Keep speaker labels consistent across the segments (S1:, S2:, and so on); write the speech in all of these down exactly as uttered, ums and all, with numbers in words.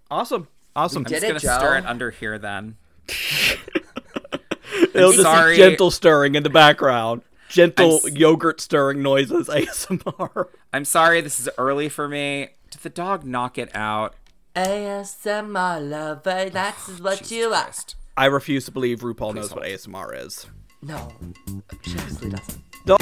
S1: Awesome. Awesome.
S2: We
S3: I'm
S2: did
S3: just
S2: it,
S3: gonna
S2: Joe.
S3: stir it under here then.
S1: It'll just
S3: sorry.
S1: be gentle stirring in the background. Gentle
S3: I'm s-
S1: yogurt stirring noises, A S M R.
S3: I'm sorry, this is early for me. Did the dog knock it out?
S2: A S M R lover, that's what
S3: Jesus
S2: you are.
S3: Christ.
S1: I refuse to believe RuPaul knows
S3: hold.
S1: what A S M R is.
S2: No, she obviously doesn't.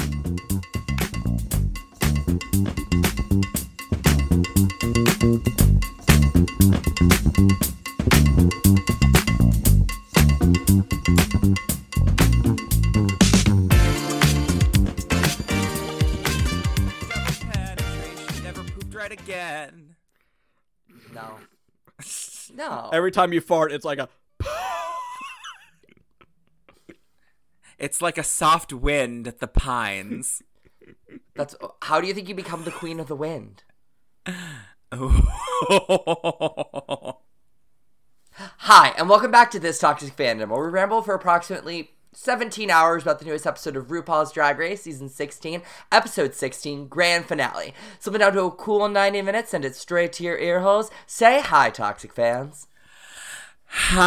S3: Penetration never pooped right again.
S2: No. No.
S1: Every time you fart, it's like a...
S3: It's like a soft wind at the pines.
S2: That's how do you think you become the queen of the wind? Hi, and welcome back to This Toxic Fandom, where we ramble for approximately seventeen hours about the newest episode of RuPaul's Drag Race, Season sixteen, Episode sixteen, Grand Finale. Slip it down to a cool ninety minutes, send it straight to your ear holes. Say hi, Toxic fans.
S3: Hi.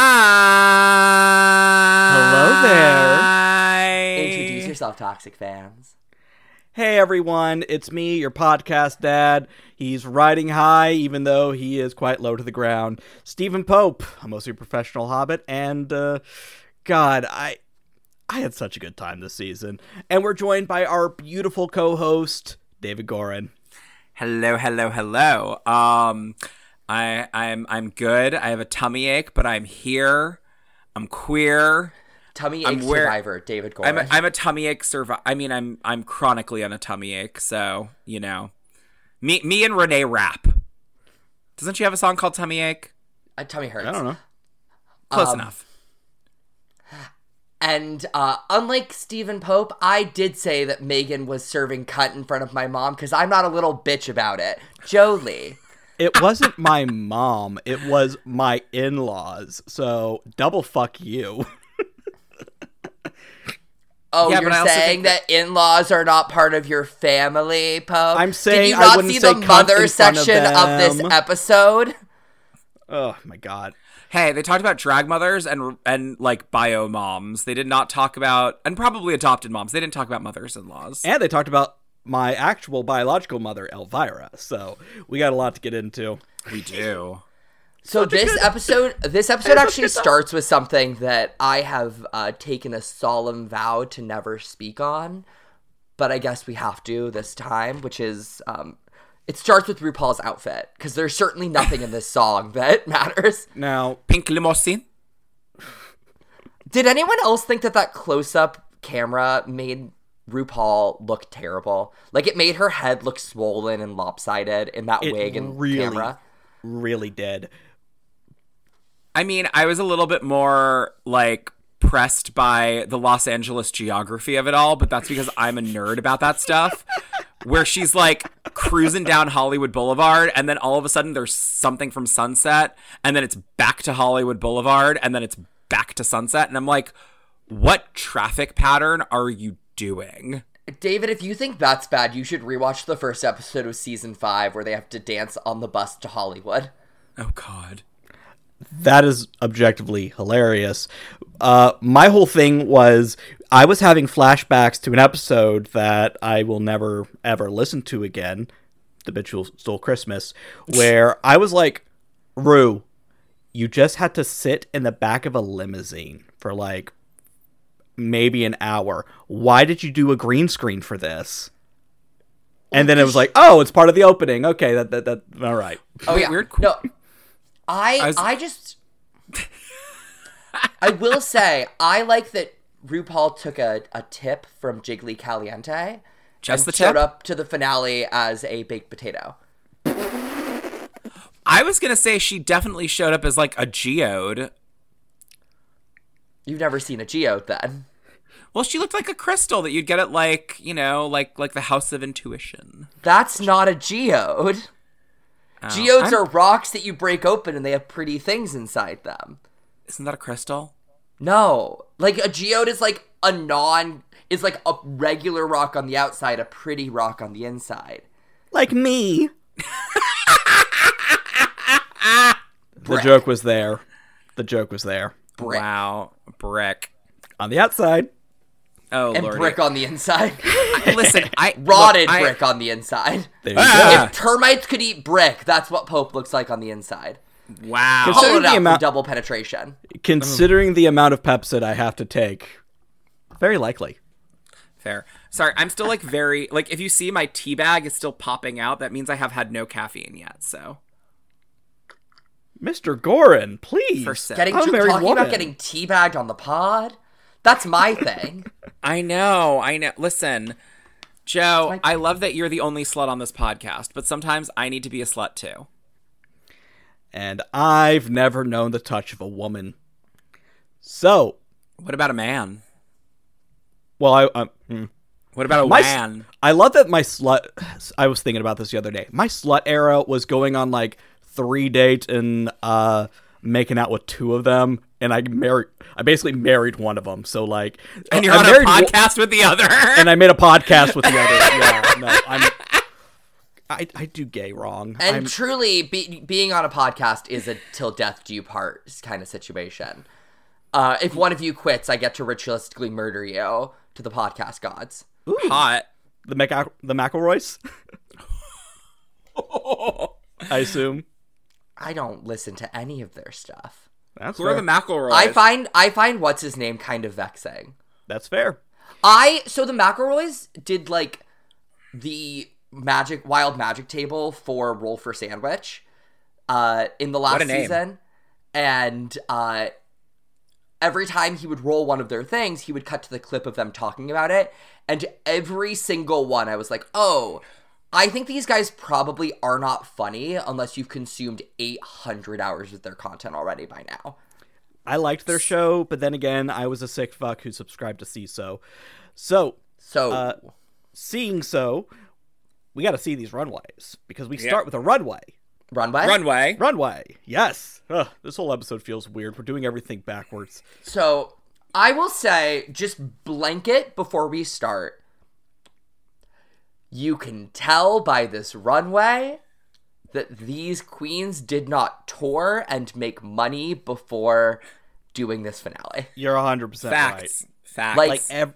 S1: Hello there.
S2: Introduce yourself, Toxic fans.
S1: Hey everyone, it's me, your podcast dad. He's riding high, even though he is quite low to the ground. Stephen Pope, a mostly professional hobbit, and, uh, God, I... I had such a good time this season. And we're joined by our beautiful co-host, David Gorin.
S3: Hello, hello, hello. Um, I, I'm, I'm good. I have a tummy ache, but I'm here. I'm queer.
S2: Tummy
S3: I'm
S2: ache
S3: where-
S2: survivor, David Gorin.
S3: I'm a, I'm a tummy ache survivor. I mean, I'm, I'm chronically on a tummy ache. So you know, me, me and Renee rap. Doesn't she have a song called Tummy Ache?
S2: Uh, tummy hurts.
S1: I don't know.
S3: Close
S2: Um,
S3: enough.
S2: And uh, unlike Stephen Pope, I did say that Megan was serving cunt in front of my mom because I'm not a little bitch about it. Jolie.
S1: It wasn't my mom, it was my in-laws, so double fuck you.
S2: Oh,
S3: Yeah,
S2: you're
S3: but I also
S2: saying
S3: think
S2: that in-laws are not part of your family, Pope?
S1: I'm saying
S2: Did you
S1: I
S2: not
S1: wouldn't
S2: see
S1: say
S2: the
S1: cunt
S2: mother
S1: in front of
S2: section of, this
S1: them.
S2: episode?
S1: Oh my god.
S3: Hey, they talked about drag mothers and and like bio moms. They did not talk about, and probably adopted moms. They didn't talk about mothers-in-laws.
S1: And they talked about my actual biological mother, Elvira, so we got a lot to get into.
S3: We do.
S2: So this episode, this episode actually starts with something that I have uh, taken a solemn vow to never speak on, but I guess we have to this time, which is, um, it starts with RuPaul's outfit, because there's certainly nothing in this song that matters.
S1: Now,
S3: Pink limousine.
S2: Did anyone else think that that close-up camera made RuPaul look terrible? Like, it made her head look swollen and lopsided in that
S1: it
S2: wig and
S1: really,
S2: camera.
S1: really did.
S3: I mean, I was a little bit more, like, pressed by the Los Angeles geography of it all, but that's because I'm a nerd about that stuff, where she's, like, cruising down Hollywood Boulevard, and then all of a sudden there's something from Sunset, and then it's back to Hollywood Boulevard, and then it's back to Sunset, and I'm like, what traffic pattern are you doing?
S2: David, if you think that's bad, you should rewatch the first episode of season five where they have to dance on the bus to Hollywood.
S3: Oh, God.
S1: That is objectively hilarious. Uh, my whole thing was I was having flashbacks to an episode that I will never, ever listen to again, The Bitch Who Stole Christmas, where I was like, Rue, you just had to sit in the back of a limousine for like maybe an hour. Why did you do a green screen for this? And then it was like, oh, it's part of the opening. Okay, that that that all right.
S2: Oh,
S3: Wait,
S2: yeah.
S3: weird.
S2: No, I,
S3: I was-
S2: I just... I will say, I like that RuPaul took a, a tip from Jiggly Caliente
S3: Just
S2: and
S3: the
S2: showed
S3: tip?
S2: up to the finale as a baked potato.
S3: I was gonna say she definitely showed up as, like, a geode.
S2: You've never seen a geode, then.
S3: Well, she looked like a crystal that you'd get at, like, you know, like like the House of Intuition.
S2: That's not a geode.
S3: Oh,
S2: Geodes
S3: I'm-
S2: are rocks that you break open and they have pretty things inside them.
S3: Isn't that a crystal?
S2: No. Like, a geode is like a non... Is like a regular rock on the outside, a pretty rock on the inside.
S1: Like me.
S2: Brick.
S1: joke was there. The joke was there.
S2: Brick.
S3: Wow, brick.
S1: On the outside.
S3: Oh,
S2: And
S3: Lordy.
S2: brick on the inside.
S3: Listen, I
S2: Rotted
S3: look, I-
S2: brick on the inside.
S1: There you
S3: Ah.
S1: go.
S2: If termites could eat brick, that's what Pope looks like on the inside.
S3: Wow.
S1: Consider-
S2: Hollowed
S1: the
S2: out
S1: amount-
S2: for double penetration.
S1: Considering the amount of Pepsid I have to take, very likely.
S3: Fair. Sorry, I'm still like very like if you see my tea bag is still popping out, that means I have had no caffeine yet. So
S1: Mister Gorin, please.
S3: First sip.
S2: Getting
S1: I'm a married
S2: talking
S1: woman.
S2: about getting teabagged on the pod. That's my thing.
S3: I know, I know. Listen, Joe,
S2: my-
S3: I love that you're the only slut on this podcast, but sometimes I need to be a slut too.
S1: And I've never known the touch of a woman. So,
S3: What about a man?
S1: well, I um, hmm.
S3: What about a
S1: my
S3: man?
S1: I love that my slut. I was thinking about this the other day. My slut era was going on like three dates and uh, making out with two of them, and I married. I basically married one of them. So like,
S3: And you're
S1: I
S3: on a
S1: married one-
S3: podcast with the other.
S1: and I made a podcast with the other. Yeah, no, I'm. I, I do gay wrong.
S2: And
S1: I'm,
S2: truly, be, being on a podcast is a till death do you part kind of situation. Uh, if one of you quits, I get to ritualistically murder you to the podcast gods.
S3: Hot.
S1: the Mac the McElroys. I assume
S2: I don't listen to any of their stuff.
S1: that's
S3: Who
S1: fair.
S3: are the McElroys?
S2: I find I find what's his name kind of vexing.
S1: That's fair.
S2: I so the McElroys did like the magic wild magic table for Roll for Sandwich uh in the
S3: What
S2: last
S3: a name.
S2: season, and uh every time he would roll one of their things, he would cut to the clip of them talking about it, and every single one I was like, oh, I think these guys probably are not funny unless you've consumed eight hundred hours of their content already by now.
S1: I liked their show, but then again, I was a sick fuck who subscribed to see so. So,
S2: So
S1: uh, seeing so, we got to see these runways because we
S3: Yeah.
S1: start with a runway.
S2: runway
S3: Runway.
S1: Runway, yes. Ugh, this whole episode feels weird. We're doing everything backwards.
S2: So I will say, just blanket before we start, you can tell by this runway that these queens did not tour and make money before doing this finale.
S1: You're one hundred percent
S3: Facts.
S1: right.
S3: Facts.
S2: Like-
S1: Like, ev-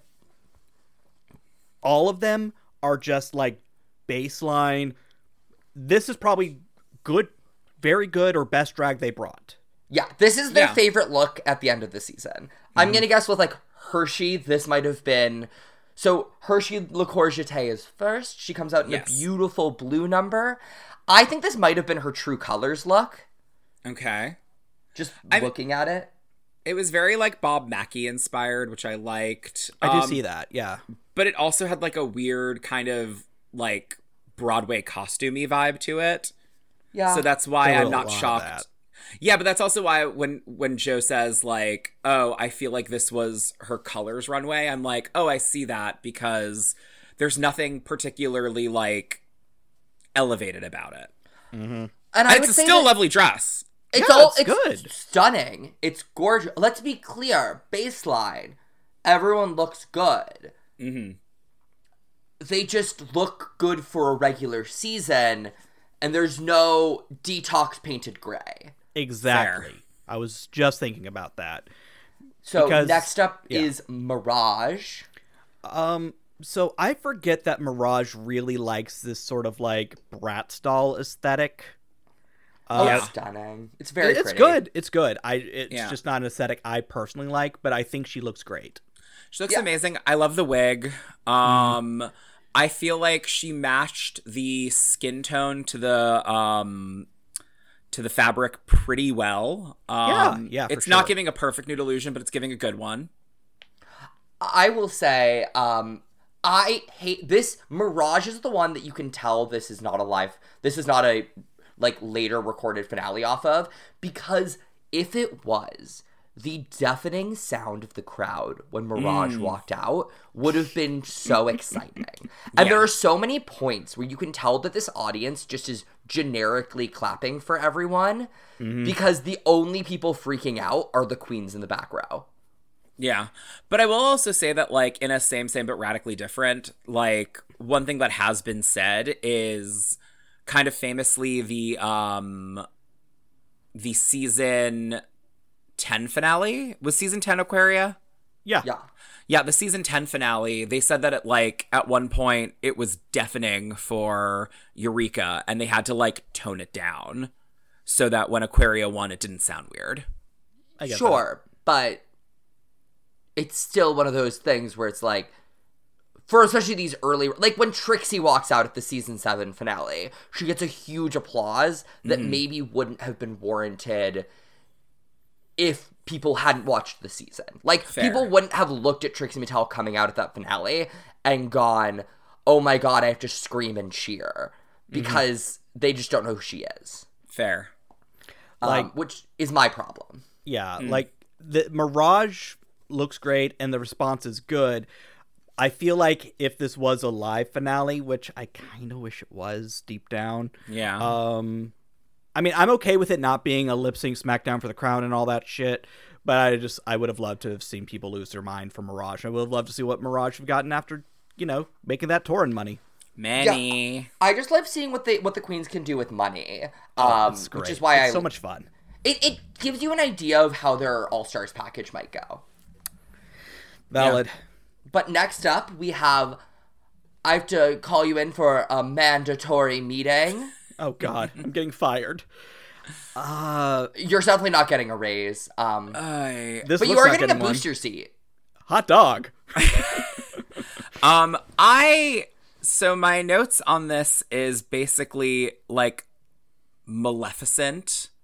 S1: all of them are just like baseline. This is probably good, very good, or best drag they brought.
S2: Yeah, this is their
S3: Yeah.
S2: favorite look at the end of the season. I'm gonna guess with like Hershey, this might have been. So Hershey Le Courgette is first. She comes out in
S3: Yes.
S2: a beautiful blue number. I think this might have been her true colors look.
S3: okay.
S2: Just
S3: I-
S2: looking at it.
S3: It was very like Bob Mackie inspired, which I liked.
S1: I do
S3: Um,
S1: see that, yeah.
S3: but it also had like a weird kind of like Broadway costumey vibe to it.
S2: Yeah.
S3: So that's why
S1: There
S3: I'm
S1: were a
S3: not
S1: lot of
S3: shocked.
S1: that.
S3: Yeah, but that's also why when when Joe says like, "Oh, I feel like this was her colors runway," I'm like, "Oh, I see that," because there's nothing particularly like elevated about it.
S2: and
S3: And
S2: I
S3: it's
S2: would
S3: a
S2: say
S3: still
S2: that
S3: lovely dress.
S2: It's
S1: Yeah,
S2: all
S1: it's
S2: it's
S1: good.
S2: stunning. It's gorgeous. Let's be clear. Baseline. Everyone looks good.
S3: Mm-hmm.
S2: They just look good for a regular season, and there's no detox painted gray.
S1: Exactly. I was just thinking about that.
S2: So
S1: Because-
S2: next up
S1: yeah.
S2: is Mirage.
S1: Um, so I forget that Mirage really likes this sort of like Bratz doll aesthetic.
S2: Oh,
S1: Uh,
S3: Yeah.
S2: stunning. It's very
S1: it's
S2: pretty.
S1: good. It's good. I it's
S3: Yeah.
S1: just not an aesthetic I personally like, but I think she looks great.
S3: She looks
S2: Yeah.
S3: amazing. I love the wig. Um, I feel like she matched the skin tone to the um to the fabric pretty well. Um,
S1: Yeah, yeah, for
S3: It's not
S1: sure.
S3: giving a perfect nude illusion, but it's giving a good one.
S2: I will say, um, I hate this. Mirage is the one that you can tell this is not a live, this is not a, like, later recorded finale off of, because if it was, the deafening sound of the crowd when Mirage walked out would have been so exciting. And
S3: Yeah.
S2: there are so many points where you can tell that this audience just is generically clapping for everyone, because the only people freaking out are the queens in the back row.
S3: Yeah. But I will also say that, like, in a same, same, but radically different, like, one thing that has been said is kind of famously the, um, the season ten finale. Was season ten Aquaria?
S1: Yeah.
S2: Yeah.
S3: Yeah, the season ten finale, they said that it, like, at one point, it was deafening for Eureka, and they had to, like, tone it down so that when Aquaria won, it didn't sound weird.
S1: I get
S2: Sure, but it's still one of those things where it's like, for especially these early, like when Trixie walks out at the season seven finale, she gets a huge applause that
S3: Mm-hmm.
S2: maybe wouldn't have been warranted if people hadn't watched the season. Like,
S3: Fair.
S2: people wouldn't have looked at Trixie Mattel coming out at that finale and gone, oh my god, I have to scream and cheer. Because
S3: Mm-hmm.
S2: they just don't know who she is.
S3: Fair.
S1: Like-
S2: um, which is my problem.
S1: Yeah, like the Mirage looks great and the response is good. I feel like if this was a live finale, which I kind of wish it was deep down.
S3: Yeah.
S1: Um, I mean, I'm okay with it not being a lip sync SmackDown for the crown and all that shit, but I just I would have loved to have seen people lose their mind for Mirage. I would have loved to see what Mirage have gotten after, you know, making that touring money.
S3: Manny.
S2: I just love seeing what they what the queens can do with money, um,
S1: It's great.
S2: which is why
S1: it's
S2: I
S1: so much fun.
S2: It it gives you an idea of how their All Stars package might go.
S1: Valid.
S2: But next up, we have. I have to call you in for a mandatory meeting.
S1: Oh God, I'm getting fired. Uh,
S2: You're definitely not getting a raise, um,
S3: I,
S1: this
S2: but you
S1: looks
S2: are
S1: like
S2: getting a
S1: anyone.
S2: booster seat.
S1: Hot dog.
S3: um, I, so my notes on this is basically, like, Maleficent.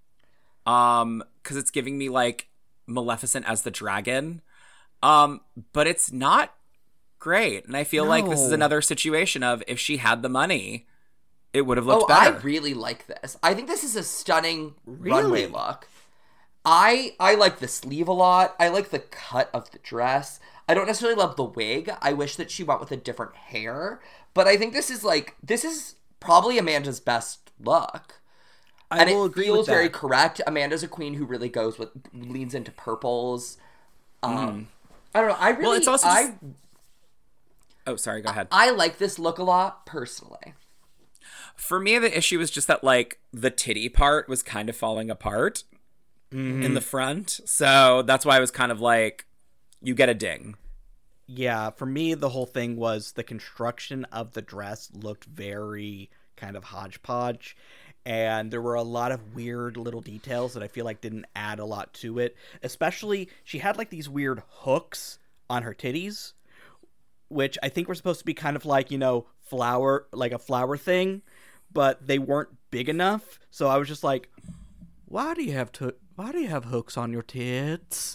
S3: Um, because it's giving me, like, Maleficent as the dragon. Um, but it's not great. And I feel like this is
S1: No.
S3: another situation of if she had the money, it would have looked
S2: Oh,
S3: better.
S2: I really like this. I think this is a stunning
S1: Really?
S2: runway look. I I like the sleeve a lot. I like the cut of the dress. I don't necessarily love the wig. I wish that she went with a different hair. But I think this is like this is probably Amanda's best look.
S1: I
S2: and
S1: will
S2: it
S1: agree
S2: feels
S1: with that.
S2: very correct. Amanda's a queen who really goes with leans into purples. Um I don't know. I really
S3: Well, it's also
S2: I
S3: just- oh, sorry, go ahead.
S2: I like this look a lot personally.
S3: For me, the issue was just that, like, the titty part was kind of falling apart in the front. So that's why I was kind of like, you get a ding.
S1: Yeah, for me, the whole thing was the construction of the dress looked very kind of hodgepodge, and there were a lot of weird little details that I feel like didn't add a lot to it. Especially, she had like these weird hooks on her titties, which I think were supposed to be kind of like, you know, flower, like a flower thing, but they weren't big enough. So I was just like, why do you have to? Why do you have hooks on your tits?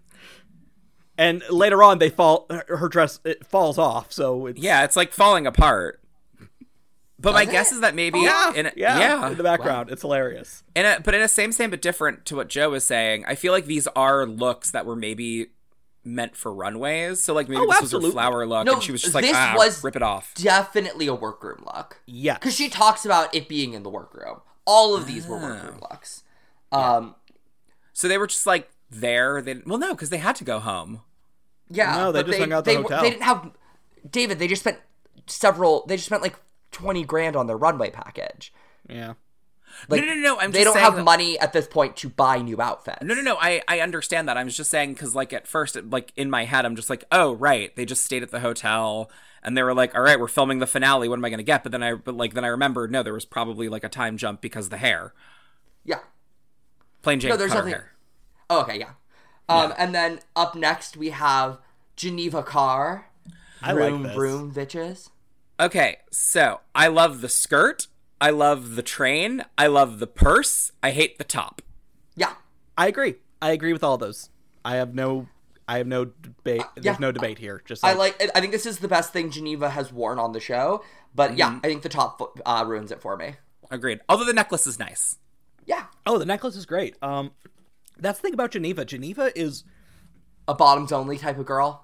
S1: And later on, they fall. Her dress it falls off. So it's,
S3: Yeah, it's like falling apart. But my
S2: Does
S3: guess
S2: it?
S3: is that maybe
S1: yeah,
S3: in a,
S1: yeah,
S3: yeah,
S1: in the background, it's hilarious.
S3: in a, but in a same same but different to what Joe was saying. I feel like these are looks that were maybe meant for runways. So like maybe
S1: Oh,
S3: this
S1: absolutely.
S3: was her flower look,
S2: No,
S3: and she was just like,
S2: this
S3: ah,
S2: was
S3: rip it off.
S2: Definitely a workroom look.
S1: Yes,
S2: Because she talks about it being in the workroom. All of these were workroom looks. Um,
S3: So they were just like there. They well, no, because they had to go home.
S2: yeah.
S1: No, they
S2: but
S1: just hung out at the
S2: they, were-
S1: hotel.
S2: They didn't have... David, they just spent several... They just spent like twenty grand on their runway package.
S1: yeah.
S2: Like,
S3: no, no, no, no. I'm
S2: they
S3: just
S2: don't
S3: saying
S2: have
S3: that-
S2: money at this point to buy new outfits.
S3: No, no, no. I, I understand that. I was just saying because, like, at first, like, in my head, I'm just like, oh, right. They just stayed at the hotel and they were like, all right, we're filming the finale. What am I going to get? But then I, but like, then I remembered, no, there was probably like a time jump because of the hair.
S2: Yeah.
S3: Plain Jane
S2: No, there's
S3: color
S2: nothing-
S3: hair.
S2: Oh, okay, yeah. Um,
S3: Yeah.
S2: And then up next we have Geneva Carr.
S1: I
S2: Vroom,
S1: like this.
S2: Vroom, bitches.
S3: Okay, so I love the skirt. I love the train. I love the purse. I hate the top.
S2: Yeah.
S1: I agree. I agree with all those. I have no. I have no debate.
S2: yeah.
S1: There's no debate here. Just
S2: I
S1: like,
S2: like. I think this is the best thing Geneva has worn on the show. But yeah, I think the top uh, ruins it for me.
S3: Agreed. Although the necklace is nice.
S2: Yeah,
S1: oh, the necklace is great. Um, that's the thing about Geneva. Geneva is
S2: a bottoms only type of girl.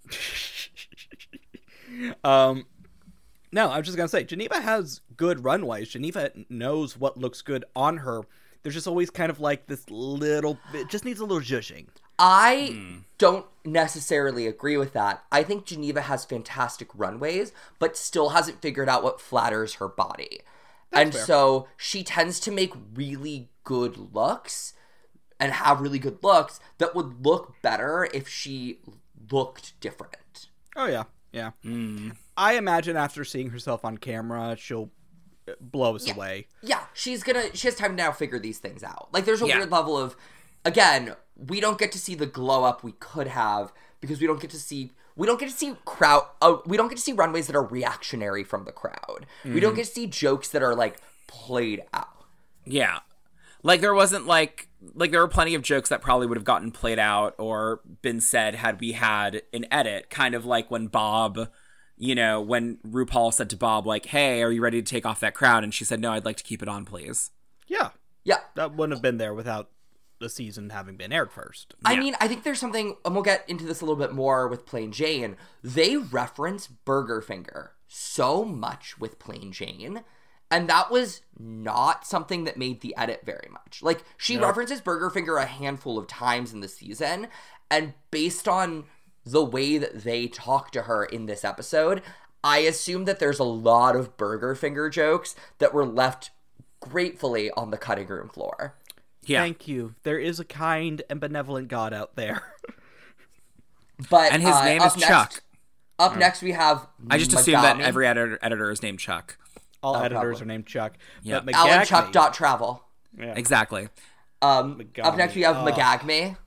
S1: Um, no, I was just gonna say Geneva has good runways. Geneva knows what looks good on her. There's just always kind of like this little. It just needs a little zhuzhing.
S2: I don't necessarily agree with that. I think Geneva has fantastic runways, but still hasn't figured out what flatters her body. and
S1: fair.
S2: so she tends to make really good looks and have really good looks that would look better if she looked different.
S1: Oh, yeah. Yeah. Mm. I imagine after seeing herself on camera, she'll blow us
S2: yeah.
S1: away.
S2: Yeah, she's gonna, she has time to now figure these things out. Like, there's a
S3: yeah.
S2: weird level of, again, we don't get to see the glow up we could have because we don't get to see, we don't get to see crowd, uh, we don't get to see runways that are reactionary from the crowd. Mm. We don't get to see jokes that are, like, played out.
S3: Yeah. Like, there wasn't, like, like, there were plenty of jokes that probably would have gotten played out or been said had we had an edit. Kind of like when Bob, you know, when RuPaul said to Bob, like, hey, are you ready to take off that crown? And she said, no, I'd like to keep it on, please.
S1: Yeah.
S2: Yeah.
S1: That wouldn't have been there without the season having been aired first.
S2: I
S3: yeah.
S2: mean, I think there's something, and we'll get into this a little bit more with Plain Jane. They reference Burger Finger so much with Plain Jane. And that was not something that made the edit very much. Like, she
S1: no.
S2: references Burger Finger a handful of times in the season, and based on the way that they talk to her in this episode, I assume that there's a lot of Burger Finger jokes that were left gratefully on the cutting room floor.
S3: Yeah.
S1: Thank you. There is a kind and benevolent God out there.
S2: But
S3: And his
S2: uh,
S3: name
S2: up
S3: is
S2: next,
S3: Chuck.
S2: Up mm. next, we have
S3: I just
S2: Megami.
S3: assume that every editor, editor is named Chuck.
S1: All
S2: Oh,
S1: editors
S2: probably.
S1: are named Chuck.
S3: Yep.
S1: But
S2: Alan
S1: Megacme-
S2: Chuck dot travel.
S1: Yeah.
S3: Exactly.
S2: Um,
S1: Megami.
S2: up next, we have
S1: Oh.
S2: Megagme.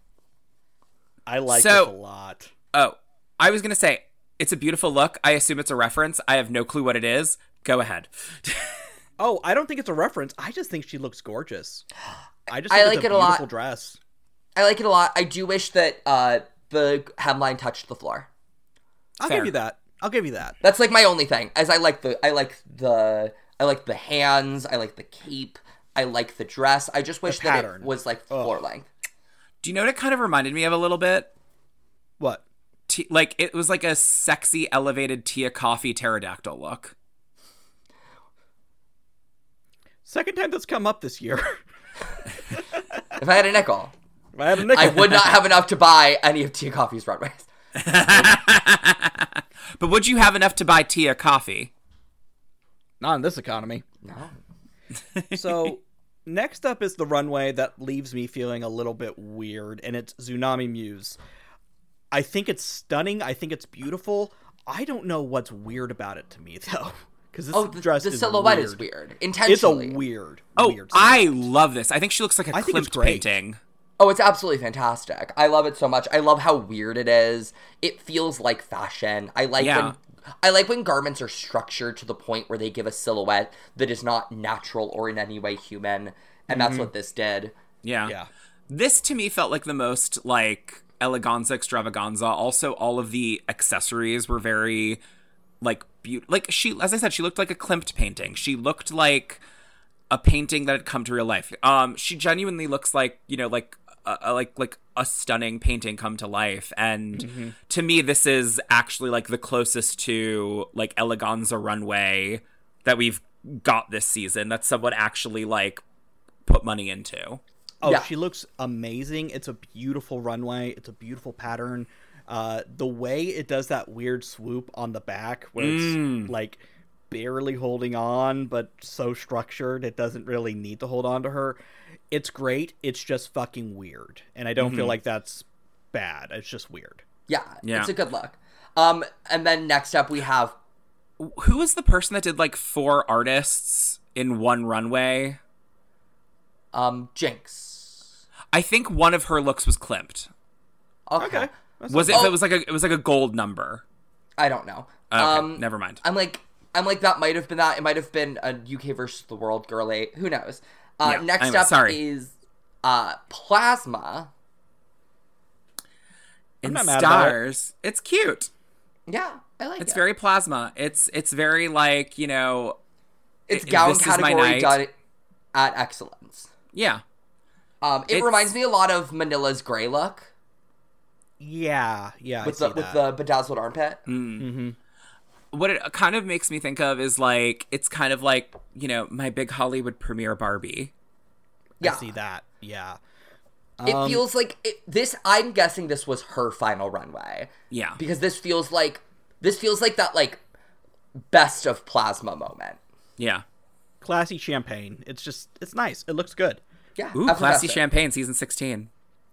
S1: I like
S3: So-
S1: this a lot.
S3: Oh, I was going to say, it's a beautiful look. I assume it's a reference. I have no clue what it is. Go ahead.
S1: Oh, I don't think it's a reference. I just think she looks gorgeous. I just
S2: I
S1: think
S2: like
S1: it's a
S2: it a lot.
S1: beautiful dress.
S2: I like it a lot. I do wish that uh, the hemline touched the floor.
S1: I'll
S3: Fair.
S1: give you that. I'll give you that.
S2: That's like my only thing. As I like the, I like the, I like the hands. I like the cape. I like the dress. I just wish that
S1: pattern.
S2: it was like floor length.
S3: Do you know what it kind of reminded me of a little bit?
S1: What?
S3: T- like, it was like a sexy, elevated Tia Coffee pterodactyl look.
S1: Second time that's come up this year.
S2: If I had a nickel,
S1: If I had a nickel.
S2: I would not have enough to buy any of Tia Coffee's runways.
S3: But would you have enough to buy Tia Coffee?
S1: Not in this economy.
S2: No.
S1: So, next up is the runway that leaves me feeling a little bit weird, and it's Tsunami Muse. I think it's stunning. I think it's beautiful. I don't know what's weird about it to me, though. Because this
S2: Oh, the,
S1: dress
S2: the
S1: is
S2: silhouette
S1: weird.
S2: is weird.
S1: It's
S2: Intentionally.
S1: a weird,
S3: Oh,
S1: weird
S3: I
S1: silhouette.
S3: love this. I think she looks like a
S1: I think it's
S3: Klimt
S1: great.
S3: painting.
S2: Oh, it's absolutely fantastic. I love it so much. I love how weird it is. It feels like fashion. I like
S3: Yeah.
S2: when I like when garments are structured to the point where they give a silhouette that is not natural or in any way human, and that's what this did.
S3: Yeah.
S1: Yeah.
S3: This to me felt like the most like eleganza extravaganza. Also, all of the accessories were very like beautiful. Like she, as I said, she looked like a Klimt painting. She looked like a painting that had come to real life. Um, she genuinely looks like, you know, like a, a, like like a stunning painting come to life. And mm-hmm. to me, this is actually like the closest to like eleganza runway that we've got this season. That someone actually like put money into.
S1: Oh,
S2: Yeah.
S1: she looks amazing. It's a beautiful runway. It's a beautiful pattern. Uh, the way it does that weird swoop on the back where
S3: Mm.
S1: it's like barely holding on, but so structured it doesn't really need to hold on to her. It's great. It's just fucking weird. And I don't
S3: Mm-hmm.
S1: feel like that's bad. It's just weird.
S2: Yeah,
S3: Yeah.
S2: it's a good look. Um, and then next up we have
S3: Who was the person that did like four artists in one runway?
S2: um Jinx.
S3: I think one of her looks was Klimt.
S2: Okay.
S1: Okay. That's
S3: Was it?
S2: Oh.
S3: It was like a. It was like a gold number.
S2: I don't know.
S3: Okay,
S2: um,
S3: never mind.
S2: I'm like, I'm like that might have been that. It might have been a U K versus the world girly. Who knows? Uh,
S3: Yeah,
S2: next
S3: anyway,
S2: up
S3: sorry.
S2: is uh, Plasma.
S3: In
S1: not mad about it.
S3: stars, it's cute.
S2: Yeah, I like
S3: It's
S2: it.
S3: very plasma. It's it's very like you know.
S2: It's
S3: i-
S2: gown
S3: this is my
S2: category
S3: night.
S2: done at excellence.
S3: Yeah.
S2: Um, it
S3: It's-
S2: reminds me a lot of Manila's gray look
S1: Yeah. Yeah.
S2: with
S1: I
S2: the
S1: see
S2: with
S1: that.
S2: the bedazzled armpit.
S1: Mm-hmm.
S3: What it kind of makes me think of is like it's kind of like you know my big Hollywood premiere Barbie.
S2: Yeah,
S1: I see that. Yeah.
S2: it
S1: Um,
S2: feels like it, this. I'm guessing this was her final runway
S3: Yeah.
S2: because this feels like this feels like that like best of Plasma moment.
S3: Yeah.
S1: classy champagne. It's just, it's nice. It looks good.
S2: Yeah.
S3: Ooh, Classy
S2: effervescent.
S3: Champagne, season sixteen.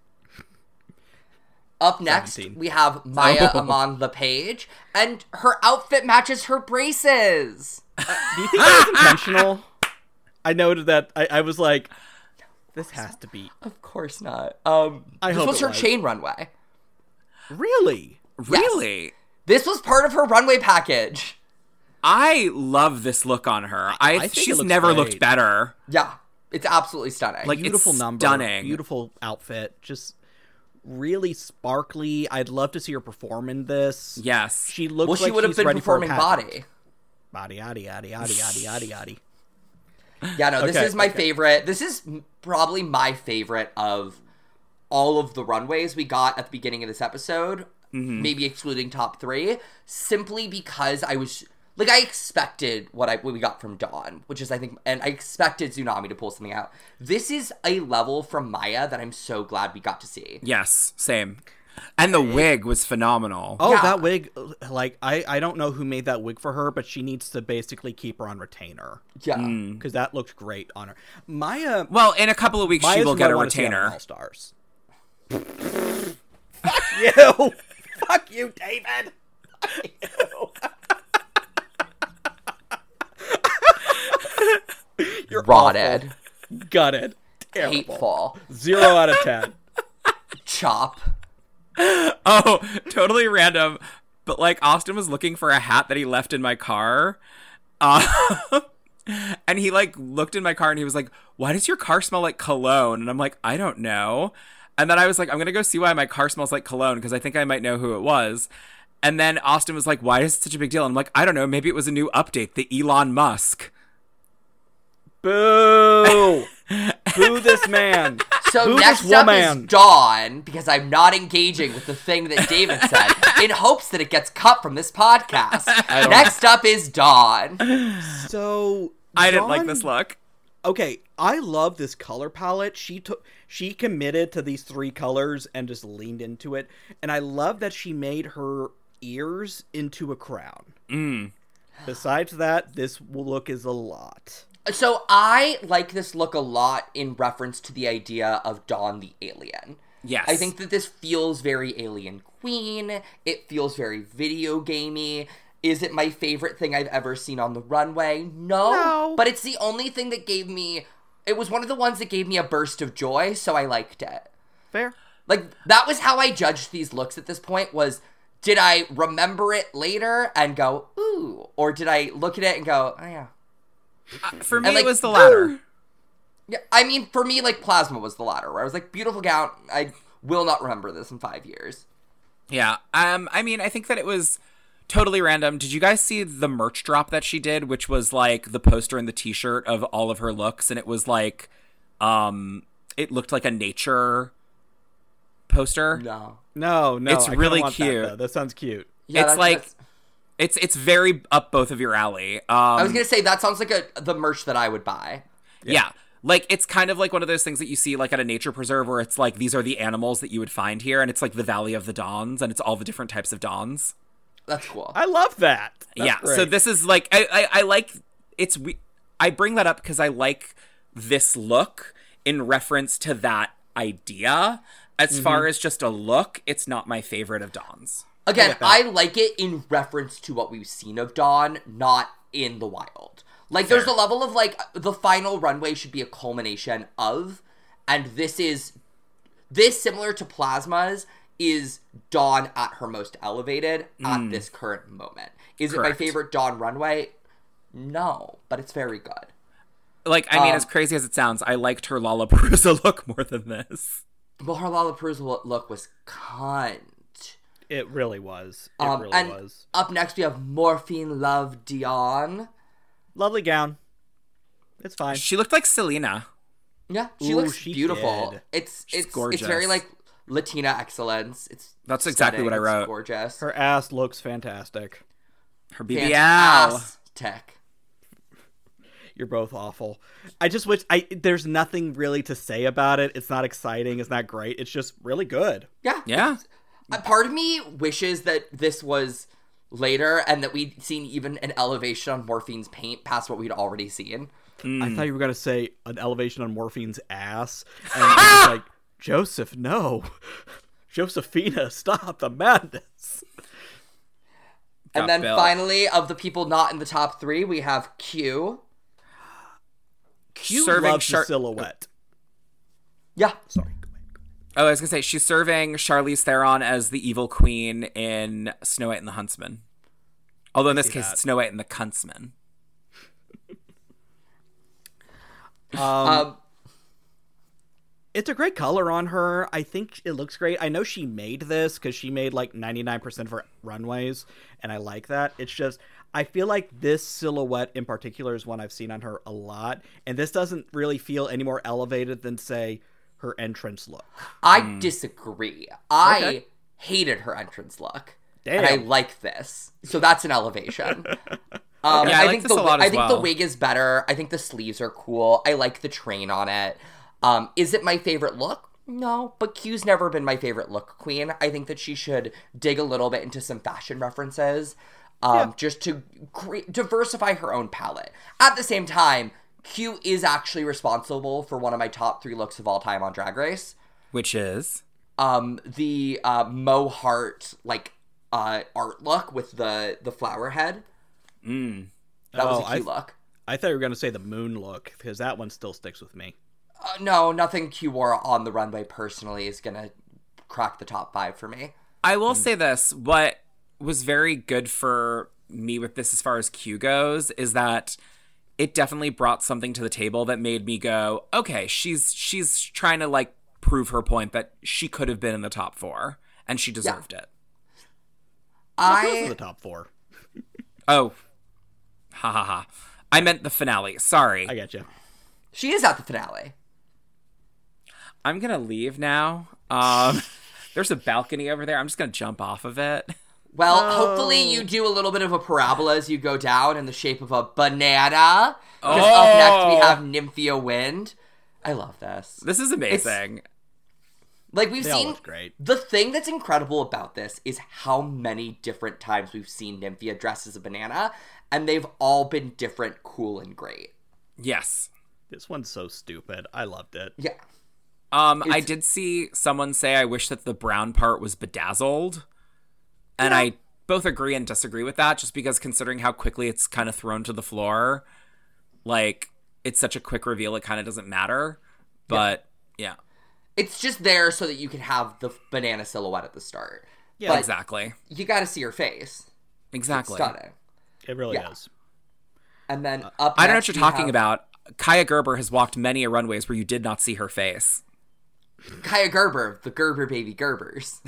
S2: Up next,
S1: seventeen.
S2: we have Maya
S3: Oh.
S2: Amon LePage, and her outfit matches her braces.
S1: Do you think that was intentional? I noted that. I, I was like, this has to be.
S2: Of course not. Um,
S1: I
S2: this
S1: hope
S2: was
S1: it
S2: her
S1: was.
S2: chain runway.
S1: Really?
S3: Really?
S2: This was part of her runway package.
S3: I love this look on her. I,
S1: I think it
S3: she's
S1: looks
S3: never
S1: great.
S3: looked better.
S2: Yeah, it's absolutely stunning.
S3: Like,
S1: Beautiful
S3: it's
S1: number.
S3: stunning.
S1: Beautiful outfit. Just really sparkly. I'd love to see her perform in this.
S3: Yes.
S1: She looks
S2: well, she
S1: like
S2: would have
S1: she's
S2: been
S1: ready for a
S2: performing
S1: pageant.
S2: body.
S1: Body, yaddy, yaddy, yaddy, yaddy, yaddy, yaddy.
S2: Yeah, no, this
S1: Okay,
S2: is my
S1: okay.
S2: favorite. This is m- probably my favorite of all of the runways we got at the beginning of this episode,
S1: Mm-hmm.
S2: maybe excluding top three, simply because I was, like, I expected what I what we got from Dawn, which is, I think, and I expected Tsunami to pull something out. This is a level from Maya that I'm so glad we got to see.
S3: Yes, same. And the wig was phenomenal.
S1: Oh,
S2: Yeah.
S1: that wig, like, I, I don't know who made that wig for her, but she needs to basically keep her on retainer.
S2: Yeah.
S3: Mm.
S1: Because that looked great on her. Maya,
S3: Well, in a couple of weeks,
S1: Maya's
S3: she will
S1: who
S3: get
S1: I
S3: a
S1: wanna see on
S3: retainer.
S1: All-Stars. Fuck you! Fuck you, David! Fuck you. You're
S2: Rotted.
S1: awful. Gutted. Terrible.
S2: Hateful.
S1: Zero out of ten.
S2: Chop.
S3: Oh, totally random. But like Austin was looking for a hat that he left in my car. Uh, and he like looked in my car and he was like, "Why does your car smell like cologne?" And I'm like, "I don't know." And then I was like, "I'm going to go see why my car smells like cologne because I think I might know who it was." And then Austin was like, "Why is it such a big deal?" And I'm like, "I don't know, maybe it was a new update, the Elon Musk."
S1: Boo! Boo this man.
S2: So
S1: Boo
S2: next
S1: this
S2: up
S1: woman.
S2: is Dawn, because I'm not engaging with the thing that David said, in hopes that it gets cut from this podcast. Next up is Dawn.
S1: So
S3: I didn't like
S1: Dawn-
S3: this look.
S1: Okay, I love this color palette. She took she committed to these three colors and just leaned into it. And I love that she made her ears into a crown.
S3: Mm.
S1: Besides that, this look is a lot.
S2: So I like this look a lot in reference to the idea of Dawn the alien.
S3: Yes.
S2: I think that this feels very Alien Queen. It feels very video gamey. Is it my favorite thing I've ever seen on the runway? No.
S1: No.
S2: But it's the only thing that gave me... It was one of the ones that gave me a burst of joy, so I liked it.
S1: Fair.
S2: Like, that was how I judged these looks at this point, was... Did I remember it later and go, ooh? Or did I look at it and go, oh yeah.
S3: For me,
S2: And, like,
S3: it was the latter.
S2: Yeah, I mean, for me, like, Plasma was the latter, where I was like, beautiful gown, I will not remember this in five years.
S3: Yeah. Um. I mean, I think that it was totally random. Did you guys see the merch drop that she did, which was like the poster and the T-shirt of all of her looks, and it was like, um, it looked like a nature poster.
S2: No.
S1: No, no.
S3: It's
S1: I kinda
S3: really
S1: want that,
S3: cute.
S1: though. That sounds cute.
S2: Yeah,
S3: It's
S2: that-
S3: like-
S2: that's-
S3: It's it's very up both of your alley. Um,
S2: I was gonna say, that sounds like a the merch that I would buy.
S3: yeah. Like, it's kind of like one of those things that you see, like, at a nature preserve where it's like, these are the animals that you would find here, and it's like the Valley of the Dawns, and it's all the different types of Dawns.
S2: That's cool.
S1: I love that. That's
S3: yeah, so
S1: great.
S3: this is like, I, I, I like, it's, we, I bring that up because I like this look in reference to that idea. As
S1: Mm-hmm.
S3: far as just a look, it's not my favorite of Dawn's.
S2: Again,
S1: get that.
S2: I like it in reference to what we've seen of Dawn, not in the wild. Like, there's a level of, like, the final runway should be a culmination of, and this is, this, similar to Plasma's, is Dawn at her most elevated at this current moment. Is it
S3: Correct.
S2: my favorite Dawn runway? No, but it's very good.
S3: Like, I mean,
S2: Um,
S3: as crazy as it sounds, I liked her Lollapalooza look more than this.
S2: Well, her Lollapalooza look was cunt.
S1: It really was. It
S2: Um,
S1: really
S2: and
S1: was.
S2: up next we have Morphine Love Dion.
S1: Lovely gown. It's fine.
S3: She looked like Selena.
S2: Yeah, she
S1: Ooh,
S2: looks
S1: she
S2: beautiful.
S1: did.
S2: It's
S3: She's
S2: it's
S3: gorgeous.
S2: it's very like Latina excellence. It's
S3: That's exactly what I
S2: stunning, it's
S3: wrote.
S2: Gorgeous.
S1: Her ass looks fantastic.
S3: Her B B L.
S2: Fantastic.
S1: You're both awful. I just wish I there's nothing really to say about it. It's not exciting. It's not great. It's just really good.
S2: Yeah.
S3: Yeah.
S2: A part of me wishes that this was later and that we'd seen even an elevation on Morphine's paint past what we'd already seen.
S1: Mm. I thought you were going to say an elevation on Morphine's ass. And I was like, Joseph, no. Josephina, stop the madness.
S2: And
S3: Got
S2: then
S3: Bill.
S2: finally, of the people not in the top three, we have Q.
S1: Q
S3: Serving
S1: loves
S3: Char-
S1: the silhouette.
S2: Yeah.
S1: Sorry.
S3: Oh, I was gonna say she's serving Charlize Theron as the evil queen in Snow White and the Huntsman. Although in this case,
S1: that.
S3: it's Snow White and the Kuntsman.
S1: Um,
S2: Um,
S1: it's a great color on her. I think it looks great. I know she made this because she made like ninety-nine percent of her runways, and I like that. It's just, I feel like this silhouette in particular is one I've seen on her a lot, and this doesn't really feel any more elevated than, say, her entrance look.
S2: I disagree. I
S1: Okay.
S2: hated her entrance look.
S1: Damn.
S2: And I like this. So that's an elevation. Um,
S3: Yeah, I like
S2: think
S3: this
S2: the
S3: a lot
S2: I
S3: as
S2: think the
S3: well.
S2: wig is better. I think the sleeves are cool. I like the train on it. Um, is it my favorite look? No, but Q's never been my favorite look queen. I think that she should dig a little bit into some fashion references, um,
S1: Yeah.
S2: just to cre- diversify her own palette. At the same time, Q is actually responsible for one of my top three looks of all time on Drag Race.
S3: Which is
S2: Um, the uh, Mo Heart like uh art look with the the flower head.
S3: mm.
S2: That was
S1: Oh,
S2: a
S1: I
S2: cute
S1: th-
S2: look.
S1: I thought you were going to say the moon look, because that one still sticks with me.
S2: Uh, no, nothing Q wore on the runway personally is gonna crack the top five for me.
S3: I will say this: what was very good for me with this, as far as Q goes, is that it definitely brought something to the table that made me go, okay, she's she's trying to like prove her point that she could have been in the top four and she deserved it.
S1: Let's go for
S2: I
S1: the top four.
S3: Oh, ha ha ha! I meant the finale. Sorry,
S1: I get you.
S2: she is at the finale.
S3: I'm gonna leave now. Um, there's a balcony over there. I'm just gonna jump off of it.
S2: Well,
S1: No.
S2: hopefully you do a little bit of a parabola as you go down in the shape of a banana. Because
S3: Oh.
S2: up next we have Nymphia Wind. I love this.
S3: This is amazing.
S2: Like we've
S1: They all
S2: seen
S1: look great.
S2: the thing that's incredible about this is how many different times we've seen Nymphia dressed as a banana, and they've all been different, cool, and great.
S3: Yes.
S1: This one's so stupid. I loved it.
S2: Yeah.
S3: Um, I
S2: It's-
S3: did see someone say I wish that the brown part was bedazzled. And I both agree and disagree with that, just because considering how quickly it's kind of thrown to the floor, like, it's such a quick reveal, it kind of doesn't matter. But, yeah,
S2: It's just there so that you can have the banana silhouette at the start.
S1: Yeah,
S2: But
S3: exactly.
S2: you got to see her face.
S3: Exactly.
S2: It's stunning.
S1: It really
S2: Yeah.
S1: is.
S2: And then up
S3: I don't know what
S2: next
S3: you're
S2: we
S3: talking
S2: have
S3: about. Kaya Gerber has walked many a runways where you did not see her face.
S2: Kaya Gerber, the Gerber baby Gerbers.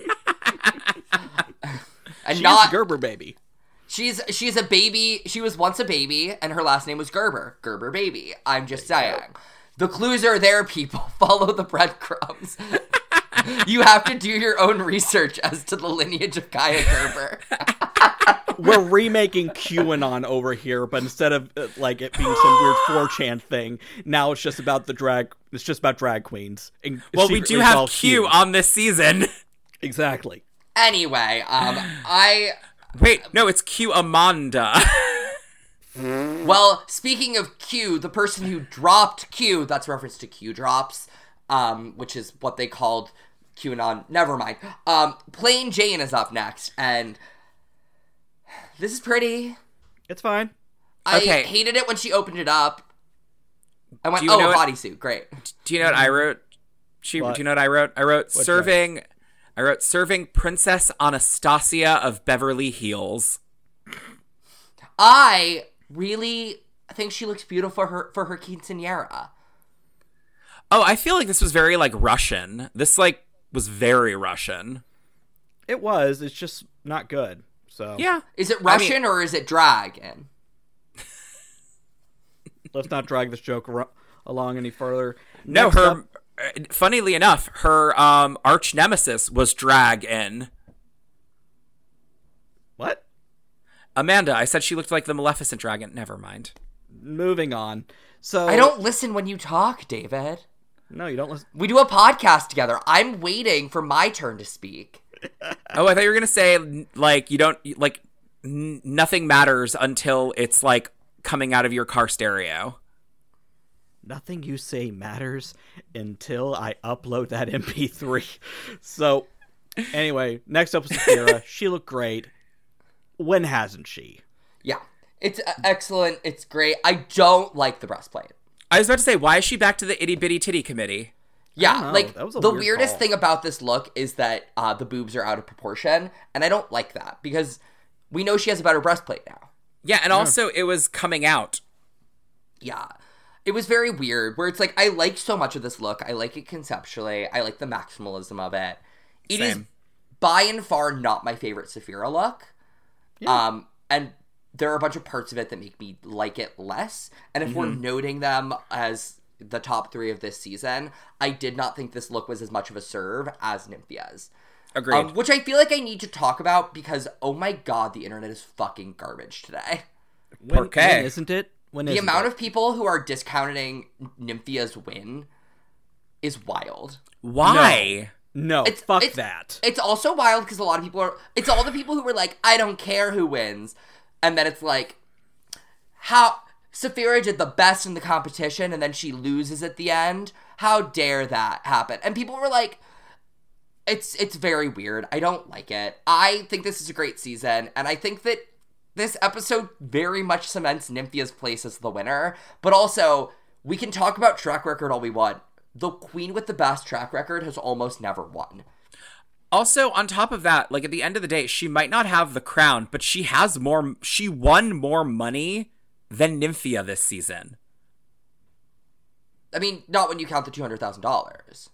S2: and
S1: She's
S2: not
S1: the Gerber baby.
S2: she's she's a baby. She was once a baby, and her last name was Gerber. Gerber baby. I'm just saying. The clues are there, people. Follow the breadcrumbs. You have to do your own research as to the lineage of Kaya Gerber.
S1: We're remaking QAnon over here, but instead of uh, like it being some weird four chan thing, now it's just about the drag. It's just about drag queens. And
S3: Well, we do
S1: secretly
S3: have
S1: called
S3: Q on this season.
S1: Exactly.
S2: Anyway, um, I
S3: Wait, no, it's Q Amanda.
S2: well, speaking of Q, the person who dropped Q, that's reference to Q drops, um, which is what they called QAnon. Never mind. Um, Plain Jane is up next, and this is pretty.
S1: It's fine.
S2: I
S3: Okay.
S2: hated it when she opened it up. I went,
S3: Do you
S2: oh,
S3: know
S2: a
S3: what-
S2: bodysuit, great.
S3: Do you know what I wrote? She,
S1: What?
S3: do you know what I wrote? I wrote
S1: What'd you
S3: serving. I wrote serving Princess Anastasia of Beverly Hills.
S2: I really think she looks beautiful for her for her quinceanera.
S3: Oh, I feel like this was very like Russian. This like was very Russian.
S1: It was. It's just not good. So
S3: Yeah.
S2: Is it
S3: I mean-
S2: Russian or is it dragon?
S1: let's not drag this joke ar- along any further.
S3: No,
S1: Next
S3: her.
S1: up-
S3: uh, Funnily enough, her um arch nemesis was drag in.
S1: what?
S3: Amanda, I said she looked like the Maleficent dragon. Never mind.
S1: Moving on. So
S2: I don't listen when you talk, David.
S1: No, you don't listen.
S2: We do a podcast together. I'm waiting for my turn to speak.
S3: Oh, I thought you were gonna say like you don't like n- nothing matters until it's like coming out of your car stereo.
S1: nothing you say matters until I upload that M P three. So, anyway, next up was Saphira. She looked great. When hasn't she?
S2: Yeah. It's uh, excellent. It's great. I don't like the breastplate.
S3: I was about to say, why is she back to the itty bitty titty committee?
S2: Yeah, like,
S1: that was a
S2: the
S1: weird
S2: weirdest
S1: call.
S2: thing about this look is that uh, the boobs are out of proportion, and I don't like that, because we know she has a better breastplate now.
S3: Yeah, and also it was coming out.
S2: Yeah. It was very weird, where it's like, I like so much of this look. I like it conceptually. I like the maximalism of it. It is
S3: Same.
S2: by and far not my favorite Saphira look.
S1: Yeah.
S2: Um, and there are a bunch of parts of it that make me like it less. And if
S1: Mm-hmm.
S2: we're noting them as the top three of this season, I did not think this look was as much of a serve as Nymphia's.
S3: Agreed.
S2: Um, which I feel like I need to talk about because, oh my god, the internet is fucking garbage today.
S1: When,
S3: Okay.
S1: when isn't it? When
S2: The
S1: isn't
S2: amount
S1: it?
S2: of people who are discounting Nymphia's win is wild.
S3: Why?
S1: No,
S2: It's-
S1: fuck
S2: it's-
S1: that.
S2: It's also wild because a lot of people are... It's all the people who were like, I don't care who wins. And then it's like, how... Saphira did the best in the competition and then she loses at the end. How dare that happen? And people were like, it's it's very weird. I don't like it. I think this is a great season, and I think that this episode very much cements Nymphia's place as the winner. But also, we can talk about track record all we want. The queen with the best track record has almost never won.
S3: Also, on top of that, like at the end of the day, she might not have the crown, but she has more, she won more money than Nymphia this season.
S2: I mean, not when you count the two hundred thousand dollars.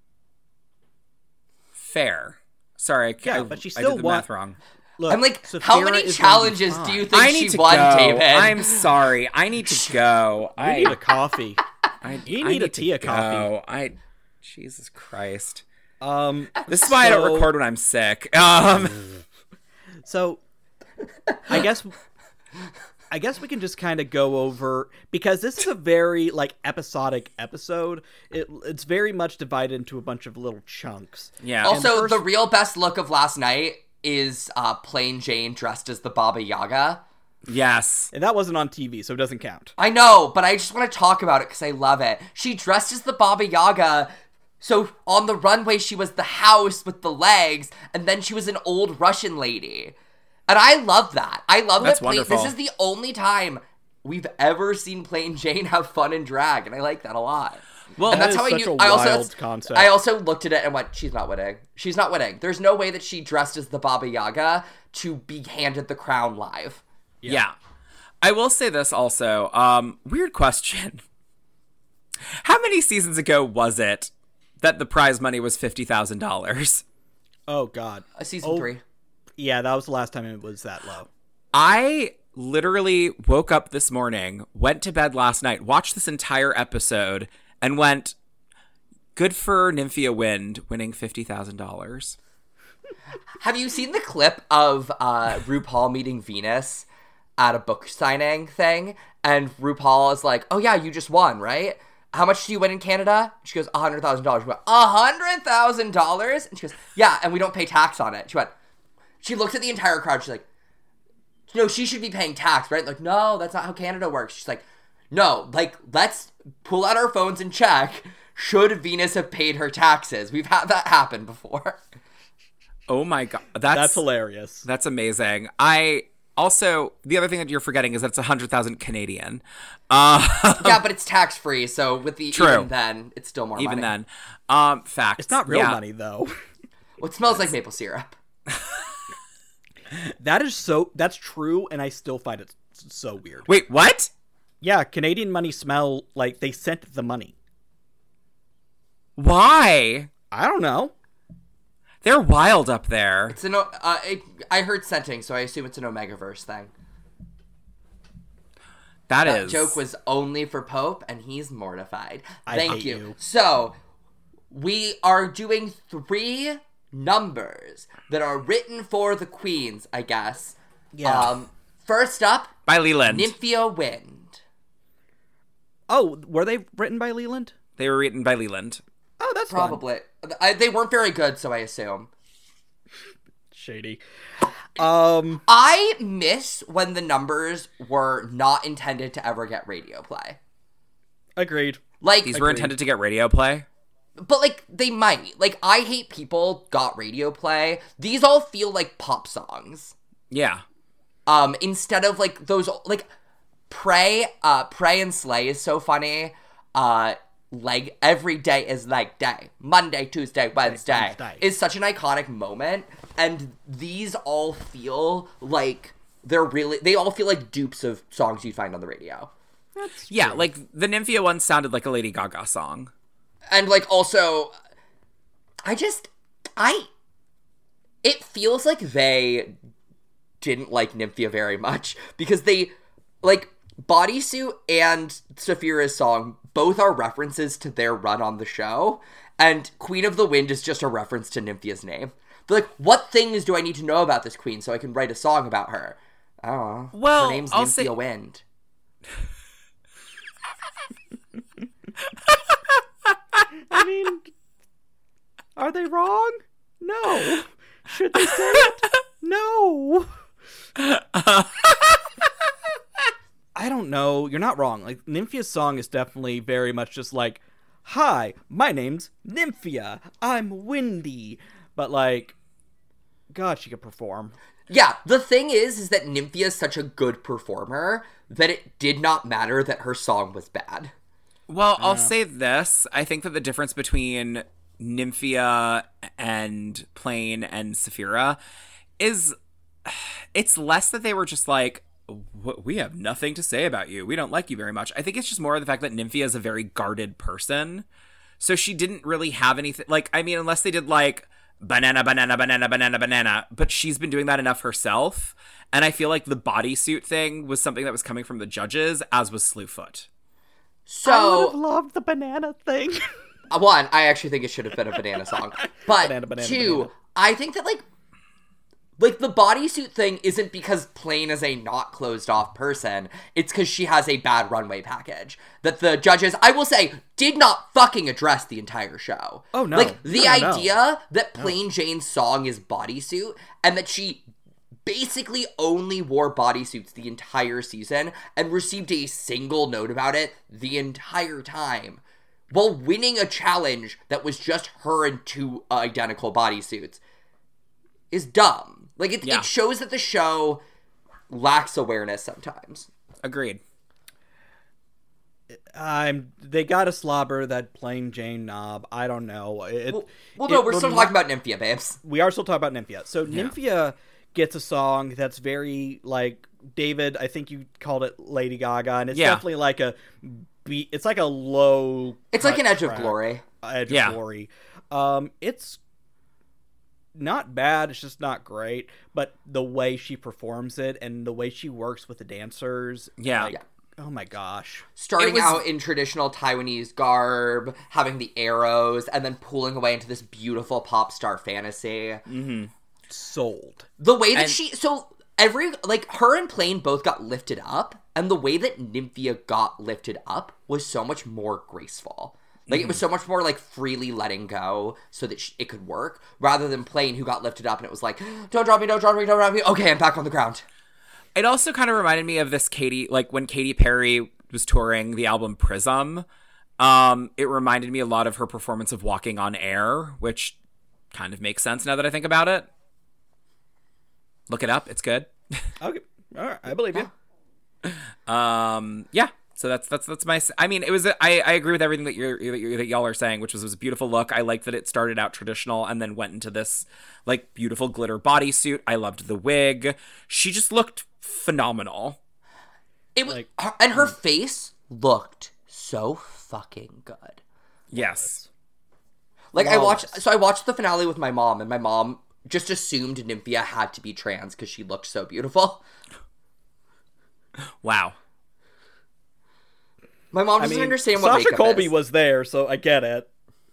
S3: Fair. Sorry, I,
S1: Yeah,
S3: I,
S1: but she
S3: I
S1: still
S3: did the
S1: won-
S3: math wrong.
S1: Look,
S2: I'm like,
S1: Saphira
S2: how many
S1: is gonna be
S2: challenges do
S1: fine.
S2: you think
S3: I
S2: she
S3: need to
S2: won,
S3: go.
S2: David?
S3: I'm sorry. I need to go.
S1: You
S3: I
S1: need a coffee.
S3: I,
S1: you
S3: I
S1: need a
S3: to
S1: tea, a coffee.
S3: go. I, Jesus Christ.
S1: Um,
S3: This is why I don't
S1: So-
S3: record when I'm sick. Um,
S1: so I guess I guess we can just kind of go over, because this is a very like episodic episode. It, it's very much divided into a bunch of little chunks.
S3: yeah.
S2: Also,
S1: first-
S2: the real best look of last night is uh, plain Jane dressed as the Baba Yaga.
S3: yes.
S1: And that wasn't on T V, so it doesn't count.
S2: I know, but I just want to talk about it because I love it. She dressed as the Baba Yaga, so on the runway she was the house with the legs, and then she was an old Russian lady. And I love that. I love
S3: That's
S2: that. Plain,
S3: wonderful.
S2: this is the only time we've ever seen plain Jane have fun in drag, and I like that a lot.
S3: Well,
S2: and that's
S1: that
S2: how
S1: is
S2: I
S1: such
S2: knew.
S1: a
S2: I also,
S1: wild concept.
S2: I also looked at it and went, "She's not winning. She's not winning. There's no way that she dressed as the Baba Yaga to be handed the crown live."
S3: Yeah. I will say this also. Um, weird question. How many seasons ago was it that the prize money was fifty thousand dollars?
S1: Oh God,
S2: Uh, season
S1: Oh,
S2: three.
S1: Yeah, that was the last time it was that low.
S3: I literally woke up this morning, went to bed last night, watched this entire episode, and went, good for Nymphia Wind winning fifty thousand dollars.
S2: Have you seen the clip of uh, RuPaul meeting Venus at a book signing thing? And RuPaul is like, "Oh yeah, you just won, right? How much do you win in Canada?" She goes, a hundred thousand dollars. She went, a hundred thousand dollars? And she goes, "Yeah, and we don't pay tax on it." She went, she looked at the entire crowd. She's like, "No, she should be paying tax, right?" Like, "No, that's not how Canada works." She's like, "No, like, let's pull out our phones and check. Should Venus have paid her taxes? We've had that happen before."
S3: Oh my god. That's,
S1: That's hilarious.
S3: That's amazing. I also, the other thing that you're forgetting is that it's one hundred thousand Canadian. Uh,
S2: Yeah, but it's tax free, so with the
S3: True.
S2: even then, it's still more
S3: even
S2: money.
S3: then. Um, facts.
S2: Oh,
S1: It's not real
S3: Yeah.
S1: money though.
S2: Well, it smells like maple syrup.
S1: That is so. That's true, and I still find it s- so weird.
S3: Wait, what?
S1: Yeah, Canadian money smell like they sent the money.
S3: Why?
S1: I don't know.
S3: They're wild up there.
S2: It's an. o- Uh, it, I heard scenting, so I assume it's an Omegaverse thing.
S3: That
S2: That
S3: is.
S2: joke was only for Pope, and he's mortified.
S1: I
S2: Thank
S1: hate
S2: you.
S1: you.
S2: So, we are doing three numbers that are written for the queens, I guess.
S1: Yeah.
S2: Um, first up,
S3: by Leland.
S2: Nymphia Wind.
S1: Oh, were they written by Leland?
S3: They were written by Leland.
S1: Oh, that's fun.
S2: Probably. I, they weren't very good, so I assume.
S1: Shady. Um,
S2: I miss when the numbers were not intended to ever get radio play.
S1: Agreed.
S2: Like,
S3: These were intended to get radio play.
S2: but like they might. Like, I Hate People got radio play. These all feel like pop songs.
S3: Yeah.
S2: Um, instead of like those like Pray, uh, Pray and Slay is so funny. Uh, like every day is like day. Monday, Tuesday, Wednesday,
S1: Wednesday.
S2: is such an iconic moment, and these all feel like they're really. They all feel like dupes of songs you'd find on the radio.
S1: That's
S3: Yeah,
S1: true.
S3: like the Nymphia one sounded like a Lady Gaga song.
S2: And like also, I just I. It feels like they didn't like Nymphia very much because they like. Bodysuit and Saphira's song both are references to their run on the show, and Queen of the Wind is just a reference to Nymphia's name. They're like, what things do I need to know about this queen so I can write a song about her? I don't know.
S3: Well,
S2: her name's
S3: I'll
S2: Nymphia
S3: say-
S2: Wind.
S1: I mean, are they wrong? No. Should they say it? No. I don't know. You're not wrong. Like, Nymphia's song is definitely very much just like, hi, my name's Nymphia. I'm windy. But, like, God, she could perform.
S2: Yeah, the thing is, is that Nymphia is such a good performer that it did not matter that her song was bad.
S3: Well, I'll say this. I think that the difference between Nymphia and Plain and Saphira is it's less that they were just like, we have nothing to say about you. We don't like you very much. I think it's just more of the fact that Nymphia is a very guarded person. So she didn't really have anything. Like, I mean, unless they did like banana, banana, banana, banana, banana. But she's been doing that enough herself. And I feel like the bodysuit thing was something that was coming from the judges, as was Slewfoot.
S1: I would have
S2: So,
S1: loved the banana thing.
S2: uh, one, I actually think it should have been a banana song. But
S1: Banana, banana,
S2: two,
S1: banana.
S2: I think that like like the bodysuit thing isn't because Plain is a not closed off person. It's because she has a bad runway package that the judges, I will say, did not fucking address the entire show.
S1: Oh, no.
S2: Like the
S1: No, no, no.
S2: idea that Plain Jane's song is bodysuit and that she basically only wore bodysuits the entire season and received a single note about it the entire time while winning a challenge that was just her in two identical bodysuits is dumb. Like, it,
S3: Yeah.
S2: it shows that the show lacks awareness sometimes.
S3: Agreed.
S1: I'm. They got to slobber that plain Jane knob. I don't know. It,
S2: Well, well no,
S1: it
S2: we're still
S1: remi-
S2: talking about Nymphia, babes.
S1: We are still talking about Nymphia. So Nymphia gets a song that's very like David. I think you called it Lady Gaga, and it's
S3: Yeah.
S1: definitely like a beat. It's like a low.
S2: It's like
S1: cut
S2: an Edge of
S1: track.
S2: Glory.
S1: Edge
S3: Yeah.
S1: of Glory. Um, it's not bad. It's just not great. But the way she performs it and the way she works with the dancers,
S3: Yeah.
S1: like,
S2: Yeah.
S1: oh my gosh,
S2: Starting
S3: It was-
S2: out in traditional Taiwanese garb, having the arrows, and then pulling away into this beautiful pop star fantasy.
S1: sold.
S2: The way that
S3: And-
S2: she so every like her and Plain both got lifted up, and the way that Nymphia got lifted up was so much more graceful. Like it was so much more like freely letting go so that sh- it could work, rather than Plain who got lifted up and it was like, don't drop me, don't drop me, don't drop me. Okay, I'm back on the ground.
S3: It also kind of reminded me of this Katy, like when Katy Perry was touring the album Prism. Um, it reminded me a lot of her performance of Walking on Air, which kind of makes sense now that I think about it. Look it up; it's good.
S1: Okay, all right, I believe you.
S3: Um, yeah. So that's that's that's my. I mean, it was. A, I I agree with everything that you're, that you're that y'all are saying, which was, was a beautiful look. I like that it started out traditional and then went into this like beautiful glitter bodysuit. I loved the wig. She just looked phenomenal.
S2: It was,
S1: Like-
S2: her- and her face looked so fucking good.
S3: Yes.
S2: Like I
S1: Flawless.
S2: watched, so I watched the finale with my mom, and my mom just assumed Nymphia had to be trans because she looked so beautiful.
S3: Wow.
S2: My mom
S1: I
S2: doesn't
S1: mean,
S2: understand what
S1: Sasha
S2: makeup
S1: Colby
S2: is.
S1: was there, so I get it.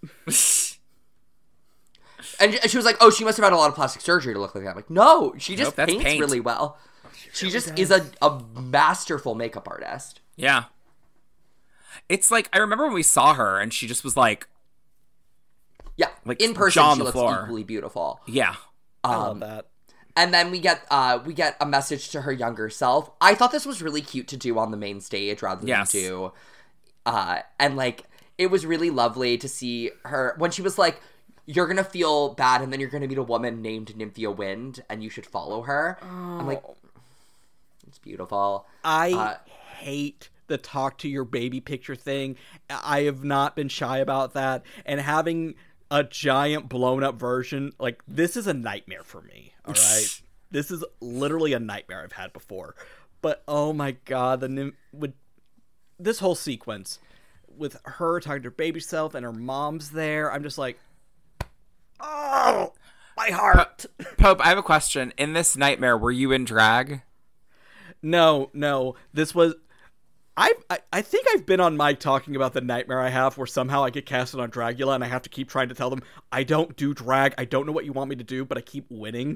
S2: And she was like, "Oh, she must have had a lot of plastic surgery to look like that." I'm like, no, she just
S3: Nope, that's
S2: paints
S3: paint.
S2: really well. She just is a, a masterful makeup artist.
S3: Yeah. It's like I remember when we saw her and she just was like,
S2: Yeah,
S3: Like,
S2: in person,
S3: jaw on
S2: she
S3: the
S2: looks
S3: floor.
S2: equally beautiful.
S3: yeah.
S1: I
S2: Um,
S1: love that.
S2: And then we get uh we get a message to her younger self. I thought this was really cute to do on the main stage rather
S3: Yes.
S2: than do Uh, and, like, it was really lovely to see her when she was like, you're going to feel bad and then you're going to meet a woman named Nymphia Wind and you should follow her. Oh. I'm like, it's beautiful.
S1: I
S2: uh,
S1: hate the talk to your baby picture thing. I have not been shy about that. And having a giant blown up version, like, this is a nightmare for me. All right. This is literally a nightmare I've had before. But oh my God, the nymph would, this whole sequence with her talking to her baby self and her mom's there. I'm just like, oh, my heart.
S3: Pope, I have a question. In this nightmare, were you in drag?
S1: No, no. This was... I, I I think I've been on mic talking about the nightmare I have where somehow I get casted on Dragula and I have to keep trying to tell them, I don't do drag. I don't know what you want me to do, but I keep winning.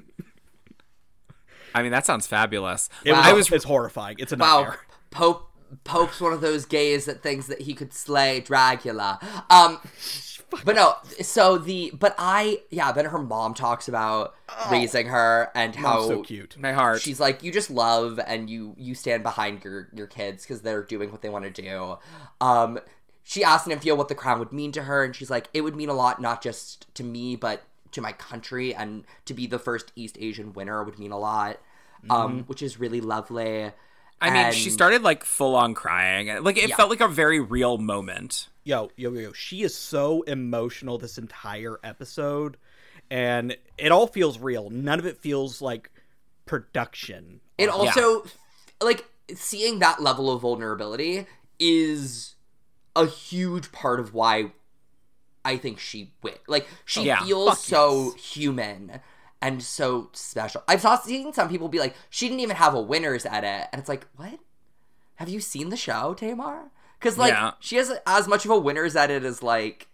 S3: I mean, that sounds fabulous.
S1: It
S2: wow.
S1: was, I was, it's horrifying. It's a nightmare.
S2: Wow. Pope... Pope's one of those gays that thinks that he could slay Dragula. Um, but no, so the, but I, yeah, then her mom talks about oh, raising her and how
S1: so cute.
S3: My heart.
S2: She's like, you just love and you, you stand behind your, your kids because they're doing what they want to do. Um, she asked Nymphia what the crown would mean to her, and she's like, it would mean a lot, not just to me, but to my country, and to be the first East Asian winner would mean a lot, mm-hmm. um, which is really lovely.
S3: I mean, and, she started, like, full-on crying. Like, it yeah. felt like a very real moment.
S1: Yo, yo, yo, she is so emotional this entire episode, and it all feels real. None of it feels like production.
S2: It also, yeah. like, seeing that level of vulnerability is a huge part of why I think she went. Like, she
S3: yeah.
S2: feels
S1: Fuck
S2: so
S1: yes.
S2: human. And so special. I've seen some people be like, she didn't even have a winner's edit. And it's like, what? Have you seen the show, Tamar? Because, like, yeah. she has as much of a winner's edit as, like,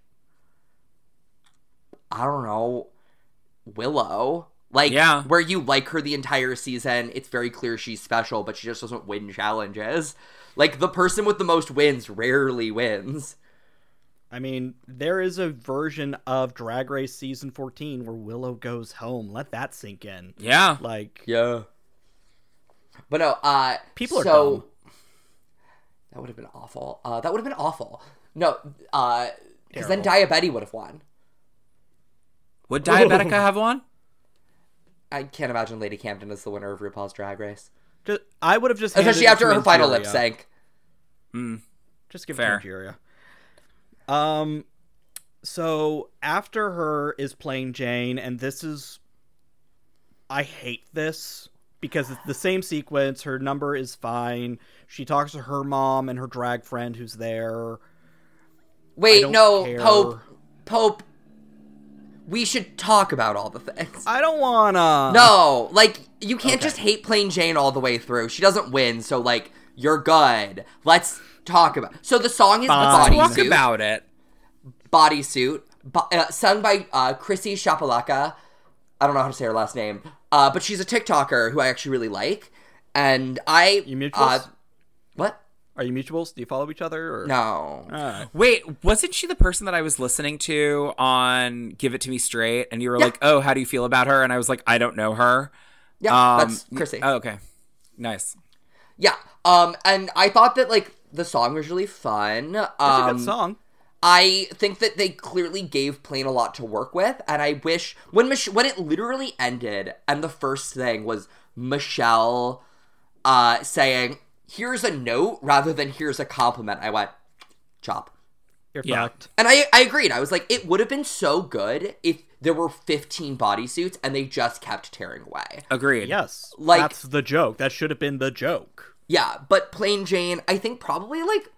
S2: I don't know, Willow. Like,
S3: yeah.
S2: where you like her the entire season, it's very clear she's special, but she just doesn't win challenges. Like, the person with the most wins rarely wins.
S1: I mean, there is a version of Drag Race Season fourteen where Willow goes home. Let that sink in.
S3: Yeah.
S1: Like...
S2: Yeah. But no, uh...
S1: People are
S2: so,
S1: dumb.
S2: That would have been awful. Uh, that would have been awful. No, uh... Because then Diabetti would have won.
S3: Would Diabetica have won?
S2: I can't imagine Lady Camden as the winner of RuPaul's Drag Race.
S1: Just, I would have just...
S2: Especially after her final lip sync.
S3: Mm.
S1: Just give
S3: Fair.
S1: it to Nigeria. Um, so after her is Plain Jane, and this is, I hate this because it's the same sequence. Her number is fine. She talks to her mom and her drag friend who's there.
S2: Wait, no, care. Pope, Pope, we should talk about all the things.
S1: I don't wanna.
S2: No, like, you can't
S1: okay.
S2: just hate Plain Jane all the way through. She doesn't win, so, like, you're good. Let's talk about So the song is
S3: Let's
S2: Bodysuit.
S3: talk about it.
S2: Bodysuit, bo- uh, sung by uh, Chrissy Shapalaka. I don't know how to say her last name, uh, but she's a TikToker who I actually really like. And I...
S1: You mutuals?
S2: Uh, what?
S1: Are you mutuals? Do you follow each other? Or?
S2: No.
S1: Uh.
S3: Wait, wasn't she the person that I was listening to on Give It To Me Straight? And you were
S2: yeah.
S3: like, oh, how do you feel about her? And I was like, I don't know her.
S2: Yeah,
S3: um,
S2: that's Chrissy.
S3: Oh, okay. Nice.
S2: Yeah, um, and I thought that, like, the song was really fun. Um,
S1: It's a good song.
S2: I think that they clearly gave Plain a lot to work with, and I wish when Mich- when it literally ended, and the first thing was Michelle uh, saying, "Here's a note," rather than "Here's a compliment," I went, "Chop."
S1: You're
S3: yeah.
S1: fucked.
S2: And I I agreed. I was like, it would have been so good if there were fifteen bodysuits and they just kept tearing away.
S3: Agreed.
S1: Yes,
S2: like
S1: that's the joke. That should have been the joke.
S2: Yeah, but Plain Jane, I think probably like.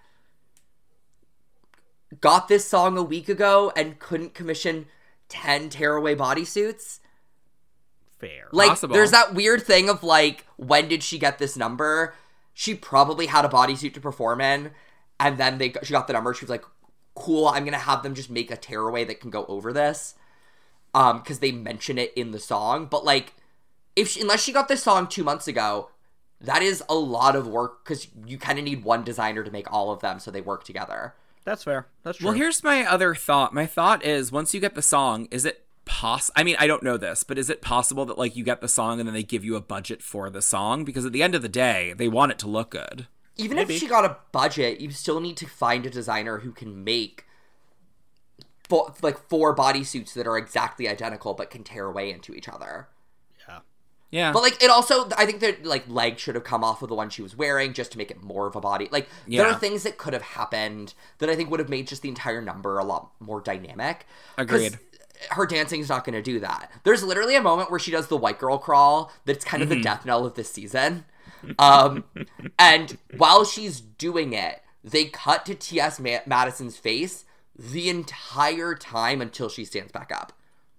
S2: got this song a week ago and couldn't commission ten tearaway bodysuits.
S1: Fair.
S2: Like,
S3: Possible.
S2: There's that weird thing of, like, when did she get this number? She probably had a bodysuit to perform in, and then they she got the number. She was like, cool, I'm going to have them just make a tearaway that can go over this. Um, because they mention it in the song. But, like, if she, unless she got this song two months ago, that is a lot of work, because you kind of need one designer to make all of them so they work together.
S1: That's fair. That's true.
S3: Well, here's my other thought. My thought is, once you get the song, is it poss- I mean, I don't know this, but is it possible that, like, you get the song and then they give you a budget for the song? Because at the end of the day, they want it to look good.
S2: even
S1: Maybe.
S2: if she got a budget, you still need to find a designer who can make four, like four bodysuits that are exactly identical but can tear away into each other.
S1: Yeah.
S3: Yeah.
S2: But, like, it also, I think that, like, leg should have come off of the one she was wearing just to make it more of a body. Like, there
S3: Yeah.
S2: are things that could have happened that I think would have made just the entire number a lot more dynamic. 'Cause
S3: Agreed.
S2: her dancing's not going to do that. There's literally a moment where she does the white girl crawl that's kind of
S3: Mm-hmm.
S2: the death knell of this season. Um, and while she's doing it, they cut to T S Ma- Madison's face the entire time until she stands back up.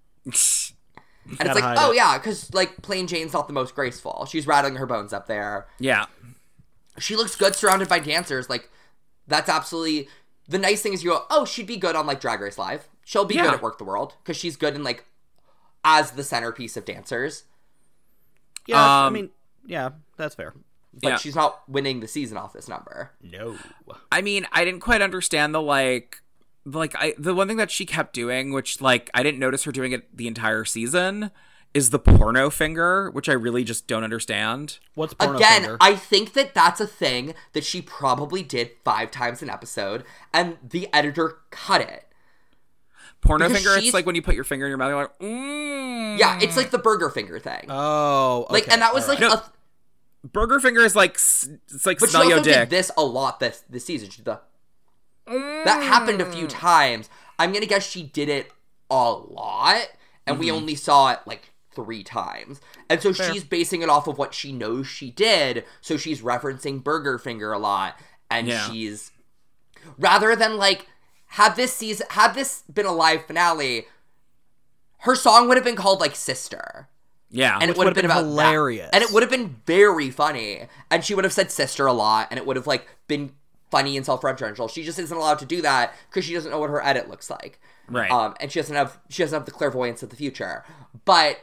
S2: And it's
S1: Gotta
S2: like,
S1: hide
S2: oh
S1: it.
S2: yeah, because, like, Plain Jane's not the most graceful. She's rattling her bones up there.
S3: Yeah.
S2: She looks good surrounded by dancers. Like, that's absolutely... The nice thing is you go, oh, she'd be good on, like, Drag Race Live. She'll be
S3: Yeah.
S2: good at Work the World, because she's good in, like, as the centerpiece of dancers.
S1: Yeah, I
S3: Um,
S1: mean, yeah, that's fair.
S2: But
S3: Yeah.
S2: she's not winning the season off this number.
S1: No.
S3: I mean, I didn't quite understand the, like... Like, I the one thing that she kept doing, which, like, I didn't notice her doing it the entire season, is the porno finger, which I really just don't understand.
S1: What's porno
S2: Again,
S1: finger?
S2: I think that that's a thing that she probably did five times an episode, and the editor cut it.
S3: Porno
S2: Because
S3: finger,
S2: she's-
S3: it's like when you put your finger in your mouth, you're like, mm.
S2: Yeah, it's like the burger finger thing.
S1: Oh, okay.
S2: like, and that was, like,
S3: No,
S2: a...
S3: Burger finger is like, s- it's like
S2: But she
S3: smell your
S2: also did
S3: dick.
S2: this a lot this, this season. She did the... That happened a few times. I'm gonna guess she did it a lot, and we only saw it, like, three times. And so
S1: Fair.
S2: she's basing it off of what she knows she did, so she's referencing Burger Finger a lot, and
S3: Yeah.
S2: she's... Rather than, like, had this season... Had this been a live finale, her song would have been called, like, Sister.
S3: Yeah.
S2: And
S1: Which
S2: it would have
S1: would've
S2: been,
S1: been
S2: about
S1: hilarious.
S2: that. And it would have been very funny. And she would have said sister a lot, and it would have, like, been funny and self-referential. She just isn't allowed to do that because she doesn't know what her edit looks like.
S3: Right.
S2: Um, and she doesn't have she doesn't have the clairvoyance of the future. But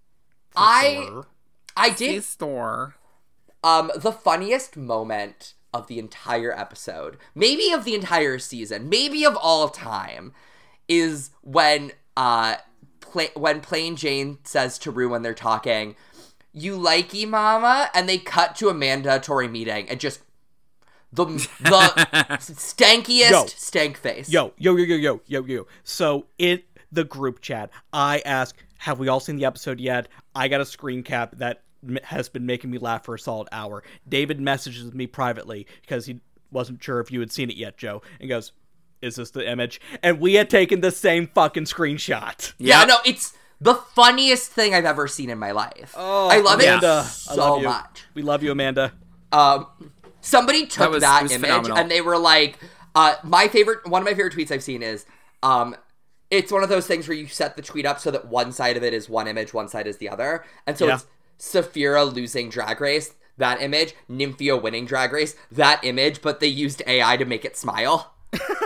S2: I
S1: Sure.
S2: I did
S3: store.
S2: um the funniest moment of the entire episode, maybe of the entire season, maybe of all time, is when uh Pla- when Plain Jane says to Rue when they're talking, "You likey, mama?" And they cut to a mandatory meeting and just the the stankiest
S1: Yo.
S2: stank face.
S1: Yo, yo, yo, yo, yo, yo, yo. So in the group chat, I ask, have we all seen the episode yet? I got a screen cap that m- has been making me laugh for a solid hour. David messages me privately because he wasn't sure if you had seen it yet, Joe, and goes, is this the image? And we had taken the same fucking screenshot.
S2: Yeah,
S3: Yep.
S2: no, it's the funniest thing I've ever seen in my life.
S1: Oh,
S2: I love
S1: Amanda,
S2: it so
S1: I love you.
S2: much.
S1: We love you, Amanda.
S2: Um, somebody took
S3: was-
S2: that,
S3: it was
S2: image
S3: phenomenal.
S2: and they were like, uh, my favorite, one of my favorite tweets I've seen is, um, it's one of those things where you set the tweet up so that one side of it is one image, one side is the other. And so
S1: Yeah.
S2: it's Saphira losing Drag Race, that image, Nymphia winning Drag Race, that image, but they used A I to make it smile.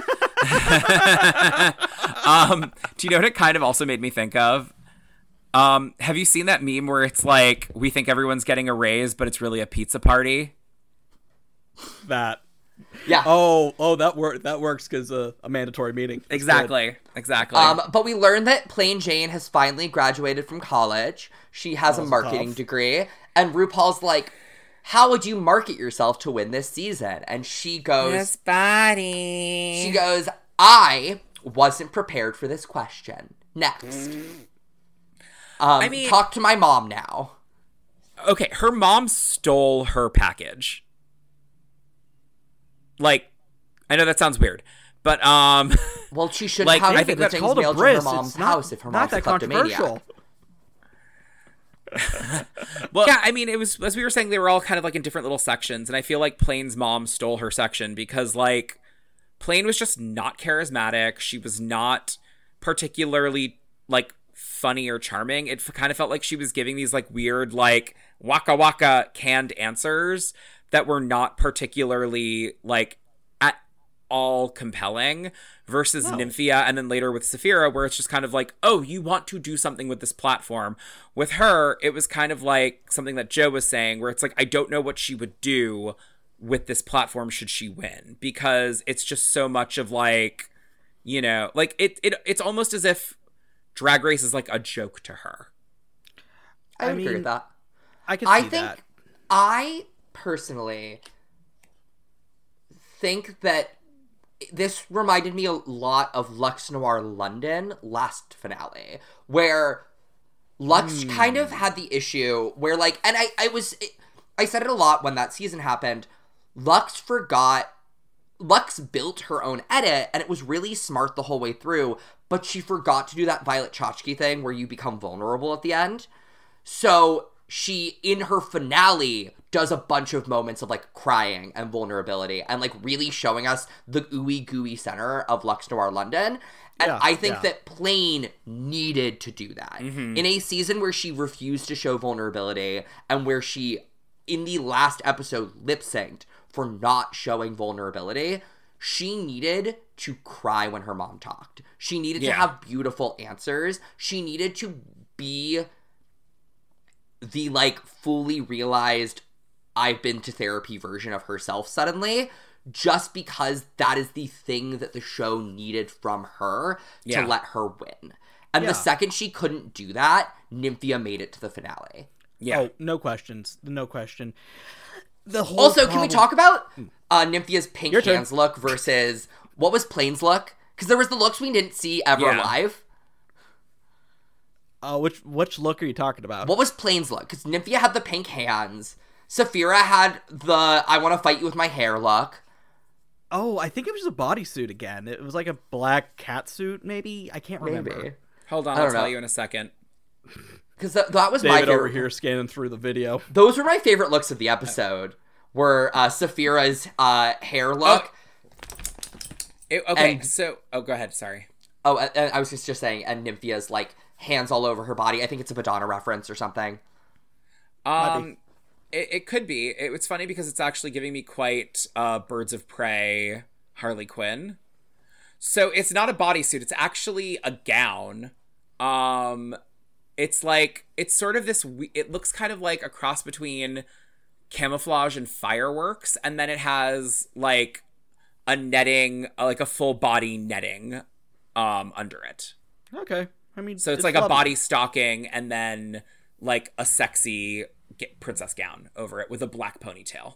S3: um, do you know what it kind of also made me think of? Um, have you seen that meme where it's like, we think everyone's getting a raise, but it's really a pizza party?
S1: That.
S2: Yeah.
S1: Oh, oh, that work. That works because uh, a mandatory meeting. It's
S3: Exactly. Exactly.
S2: Um, but we learned that Plain Jane has finally graduated from college. She has a
S1: That's
S2: marketing
S1: tough.
S2: degree. And RuPaul's like, how would you market yourself to win this season? And she goes,
S3: body.
S2: she goes, I wasn't prepared for this question. Next. Um,
S3: I mean-
S2: talk to my mom now.
S3: Okay, her mom stole her package. Like, I know that sounds weird, but um,
S2: Well, she shouldn't
S3: Like,
S2: have
S3: I
S2: the
S3: think that's
S2: things
S1: called a
S2: mailed to
S1: bris.
S2: her mom's
S1: It's not,
S2: house if her
S1: not
S2: mom's a
S1: that
S2: kleptomaniac.
S1: controversial.
S3: well, yeah, I mean, it was, as we were saying, they were all kind of like in different little sections, and I feel like Plain's mom stole her section because, like, Plain was just not charismatic. She was not particularly, like, funny or charming. It f- kind of felt like she was giving these, like, weird, like, waka waka canned answers that were not particularly, like, at all compelling versus
S1: No.
S3: Nymphia and then later with Saphira, where it's just kind of like, oh, you want to do something with this platform. With her, it was kind of like something that Joe was saying, where it's like, I don't know what she would do with this platform should she win, because it's just so much of like, you know, like it, it it's almost as if Drag Race is like a joke to her.
S2: I,
S1: I
S2: would agree
S1: mean,
S2: with that.
S1: I can see
S2: I think
S1: that.
S2: I personally think that this reminded me a lot of Lux Noir London last finale, where Lux mm. kind of had the issue where, like, and I, I was, I said it a lot when that season happened, Lux forgot, Lux built her own edit, and it was really smart the whole way through, but she forgot to do that Violet Chachki thing where you become vulnerable at the end. So she, in her finale, does a bunch of moments of, like, crying and vulnerability and, like, really showing us the ooey gooey center of Lux Noir London. And
S1: yeah,
S2: I think
S1: yeah.
S2: that Plane needed to do that. Mm-hmm. In a season where she refused to show vulnerability and where she, in the last episode, lip-synced for not showing vulnerability, she needed to cry when her mom talked. She needed yeah. to have beautiful answers. She needed to be the, like, fully realized I've been to therapy version of herself suddenly, just because that is the thing that the show needed from her yeah. to let her win. And yeah. the second she couldn't do that, Nymphia made it to the finale.
S1: Yeah. Oh, no questions. No question.
S2: The whole also, problem... can we talk about uh, Nymphia's pink Your hands turn. look versus what was Plane's look? Because there was the looks we didn't see ever yeah. live.
S1: Uh, which which look are you talking about?
S2: What was Plane's look? Because Nymphia had the pink hands. Saphira had the I want to fight you with my hair look.
S1: Oh, I think it was a bodysuit again. It was like a black cat suit, maybe? I can't remember. Maybe.
S3: Hold on, I'll tell you in a second.
S2: Because th- that was
S1: David
S2: my favorite.
S1: over here scanning through the video.
S2: Those were my favorite looks of the episode. Were uh, Saphira's uh, hair look.
S3: Oh. It, okay,
S2: and,
S3: so... Oh, go ahead, sorry.
S2: Oh, and I was just, just saying, and Nymphia's, like, hands all over her body. I think it's a Madonna reference or something.
S3: Um... It, it could be. It, it's funny because it's actually giving me quite uh, Birds of Prey Harley Quinn. So it's not a bodysuit. It's actually a gown. Um, it's like, it's sort of this, it looks kind of like a cross between camouflage and fireworks. And then it has like a netting, like a full body netting um, under it.
S1: Okay. I mean,
S3: so it's, it's like lovely. A body stocking and then like a sexy Get princess gown over it with a black ponytail.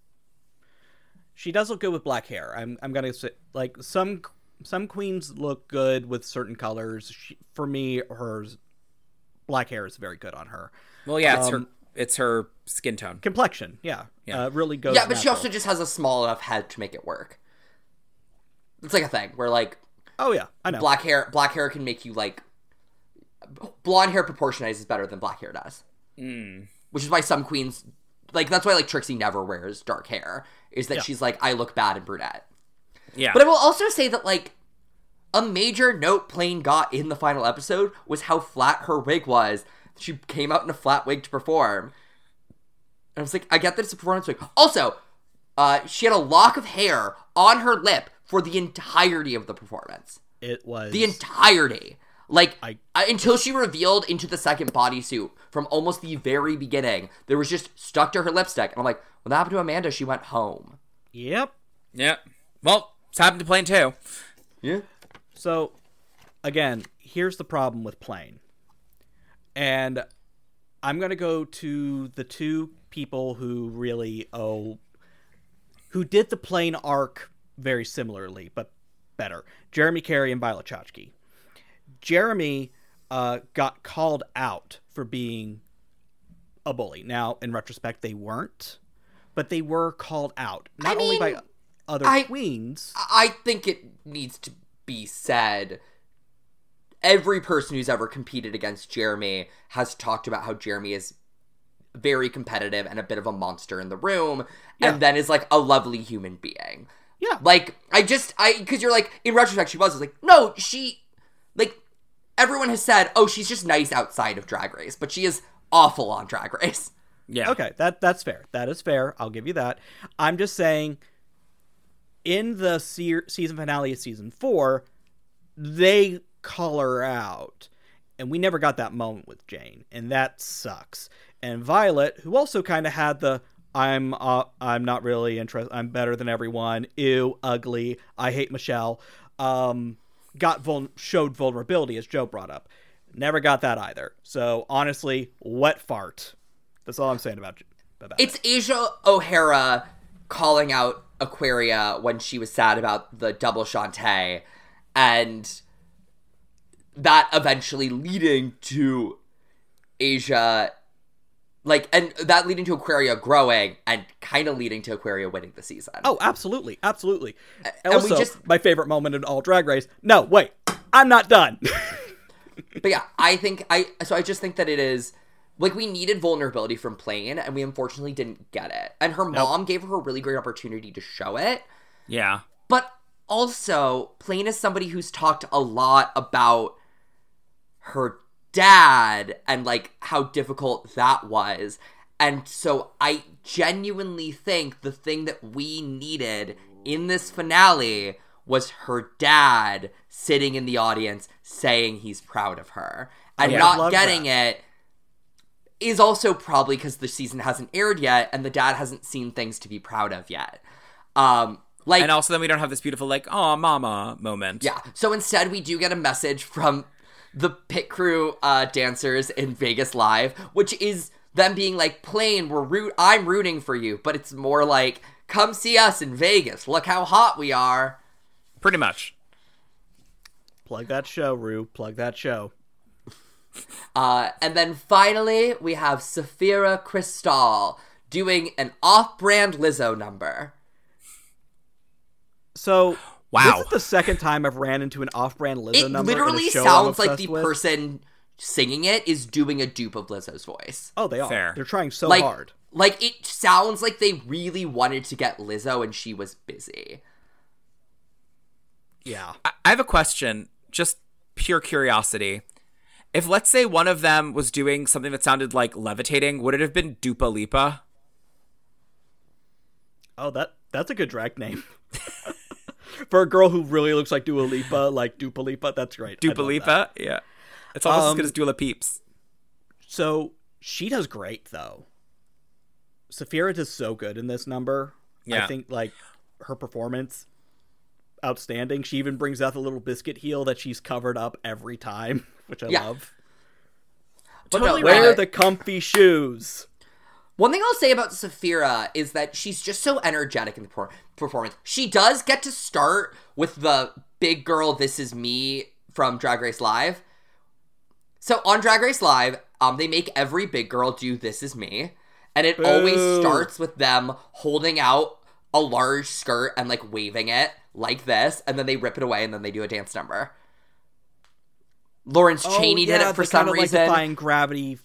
S1: She does look good with black hair. I'm I'm gonna say, like, some some queens look good with certain colors. She, for me, hers black hair is very good on her.
S3: Well, yeah, it's
S1: um,
S3: her it's her skin tone,
S1: complexion. Yeah, yeah, uh, really goes.
S2: Yeah, but
S1: natural.
S2: she also just has a small enough head to make it work. It's like a thing where, like,
S1: oh yeah, I know.
S2: Black hair, black hair can make you, like, blonde hair proportionizes better than black hair does.
S3: Mm.
S2: Which is why some queens, like, that's why, like, Trixie never wears dark hair, is that yeah. she's like, I look bad in brunette.
S3: Yeah.
S2: But I will also say that, like, a major note Plane got in the final episode was how flat her wig was. She came out in a flat wig to perform. And I was like, I get that it's a performance wig. Also, uh, she had a lock of hair on her lip for the entirety of the performance.
S1: It was...
S2: The entirety. Like,
S1: I...
S2: uh, until she revealed into the second bodysuit from almost the very beginning, there was just stuck to her lipstick. And I'm like, what happened to Amanda? She went home.
S1: Yep.
S3: Yep. Well, it's happened to Plane too.
S2: Yeah.
S1: So, again, here's the problem with Plane. And I'm going to go to the two people who really owe... who did the Plane arc very similarly, but better. Jeremy Carey and Violet Chachki. Jeremy uh, got called out for being a bully. Now, in retrospect, they weren't, but they were called out. Not
S2: I
S1: only
S2: mean,
S1: by other
S2: I,
S1: queens.
S2: I think it needs to be said, every person who's ever competed against Jeremy has talked about how Jeremy is very competitive and a bit of a monster in the room, yeah. and then is, like, a lovely human being.
S1: Yeah.
S2: Like, I just, I, because you're like, in retrospect, she was, I was like, no, she, like, everyone has said, oh, she's just nice outside of Drag Race, but she is awful on Drag Race.
S3: Yeah.
S1: Okay, that that's fair. That is fair. I'll give you that. I'm just saying, in the se- season finale of season four, they call her out. And we never got that moment with Jane. And that sucks. And Violet, who also kind of had the, I'm uh, I'm not really interested, I'm better than everyone, ew, ugly, I hate Michelle, um... got vul- showed vulnerability, as Joe brought up. Never got that either. So, honestly, wet fart. That's all I'm saying about, about
S2: it's
S1: it.
S2: Asia O'Hara calling out Aquaria when she was sad about the double Shantae, and that eventually leading to Asia, like, and that leading to Aquaria growing and kind of leading to Aquaria winning the season.
S1: Oh, absolutely, absolutely.
S2: And
S1: also,
S2: we just,
S1: my favorite moment in all Drag Race. No, wait, I'm not done.
S2: But yeah, I think I so I just think that it is like we needed vulnerability from Plane, and we unfortunately didn't get it. And her mom nope. gave her a really great opportunity to show it.
S3: Yeah.
S2: But also, Plane is somebody who's talked a lot about her dad and like how difficult that was. And so I genuinely think the thing that we needed in this finale was her dad sitting in the audience saying he's proud of her. And
S1: yeah,
S2: not getting
S1: that.
S2: it is also probably because the season hasn't aired yet and the dad hasn't seen things to be proud of yet. Um, like,
S3: and also then we don't have this beautiful, like, aw, mama moment.
S2: Yeah. So instead we do get a message from the pit crew uh, dancers in Vegas Live, which is them being like, Plane, we're root- I'm rooting for you. But it's more like, come see us in Vegas. Look how hot we are.
S3: Pretty much.
S1: Plug that show, Rue. Plug that show.
S2: Uh, and then finally, we have Sapphira Cristál doing an off-brand Lizzo number.
S1: So,
S3: wow.
S1: This is the second time I've ran into an off-brand Lizzo
S2: it
S1: number. It
S2: literally sounds like the with. person singing it is doing a dupe of Lizzo's voice.
S1: Oh, they are.
S3: Fair.
S1: They're trying so
S2: like,
S1: hard.
S2: Like, it sounds like they really wanted to get Lizzo and she was busy.
S1: Yeah.
S3: I have a question, just pure curiosity. If, let's say, one of them was doing something that sounded like levitating, would it have been Dupa Lipa?
S1: Oh, that that's a good drag name. For a girl who really looks like Dua Lipa, like Dupa Lipa, that's great.
S3: Dupa Lipa? Yeah. It's almost um, as good as Dua Peeps.
S1: So, she does great, though. Sapphira does so good in this number.
S3: Yeah.
S1: I think, like, her performance... outstanding. She even brings out the little biscuit heel that she's covered up every time, which I yeah. love.
S2: But
S1: totally
S2: no,
S1: wear
S2: uh,
S1: the comfy shoes.
S2: One thing I'll say about Sapphira is that she's just so energetic in the por- performance. She does get to start with the big girl This Is Me from Drag Race Live. So on Drag Race Live, um, they make every big girl do This Is Me, and it Boo. always starts with them holding out a large skirt and like waving it like this, and then they rip it away, and then they do a dance number. Lawrence
S1: oh,
S2: Chaney
S1: yeah,
S2: did it for some
S1: kind of
S2: reason.
S1: Like defying gravity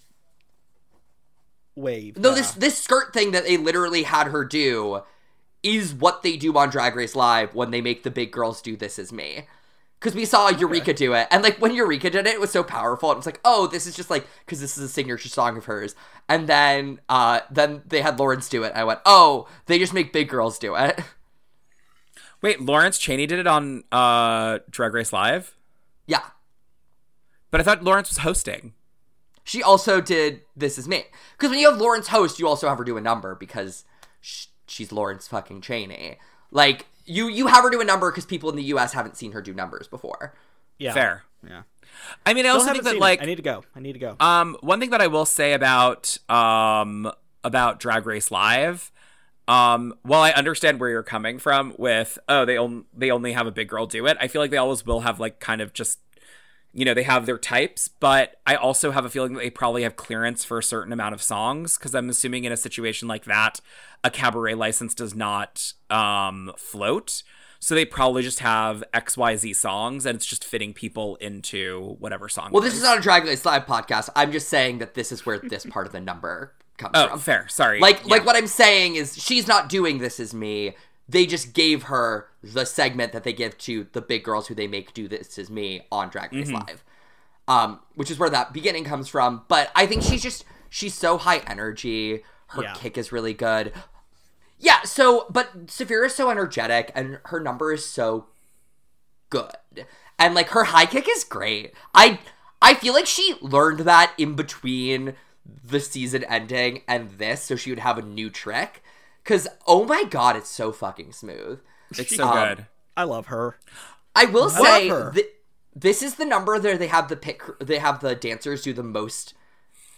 S1: wave.
S2: No,
S1: yeah.
S2: this this skirt thing that they literally had her do is what they do on Drag Race Live when they make the big girls do This Is Me. Because we saw Eureka okay. do it, and like when Eureka did it, it was so powerful. It was like, oh, this is just like because this is a signature song of hers. And then, uh, then they had Lawrence do it. I went, oh, they just make big girls do it.
S3: Wait, Lawrence Chaney did it on uh, Drag Race Live?
S2: Yeah.
S3: But I thought Lawrence was hosting.
S2: She also did This Is Me. Because when you have Lawrence host, you also have her do a number because sh- she's Lawrence fucking Chaney. Like, you, you have her do a number because people in the U S haven't seen her do numbers before.
S1: Yeah.
S3: Fair.
S1: Yeah.
S3: I mean, I
S1: Still
S3: also think that,
S1: seen
S3: like...
S1: it. I need to go. I need to go.
S3: Um, one thing that I will say about, um, about Drag Race Live... Um, while I understand where you're coming from with, oh, they, on- they only have a big girl do it, I feel like they always will have, like, kind of just, you know, they have their types, but I also have a feeling that they probably have clearance for a certain amount of songs, because I'm assuming in a situation like that, a cabaret license does not, um, float, so they probably just have X Y Z songs, and it's just fitting people into whatever song.
S2: Well, this is not a Drag Race Live podcast. I'm just saying that this is where this part of the number comes
S3: oh,
S2: from.
S3: fair. Sorry.
S2: Like,
S3: yeah.
S2: like what I'm saying is she's not doing This Is Me. They just gave her the segment that they give to the big girls who they make do This Is Me on Drag Race
S3: mm-hmm.
S2: Live. Um, which is where that beginning comes from. But I think she's just, she's so high energy. Her
S1: yeah.
S2: kick is really good. Yeah, so, but Sapphira is so energetic and her number is so good. And, like, her high kick is great. I, I feel like she learned that in between the season ending and this, so she would have a new trick. Because, oh my god, it's so fucking smooth.
S3: It's so
S2: um,
S3: good.
S1: I love her.
S2: I will
S1: I
S2: say,
S1: love her.
S2: Th- this is the number that they have the pick, they have the dancers do the most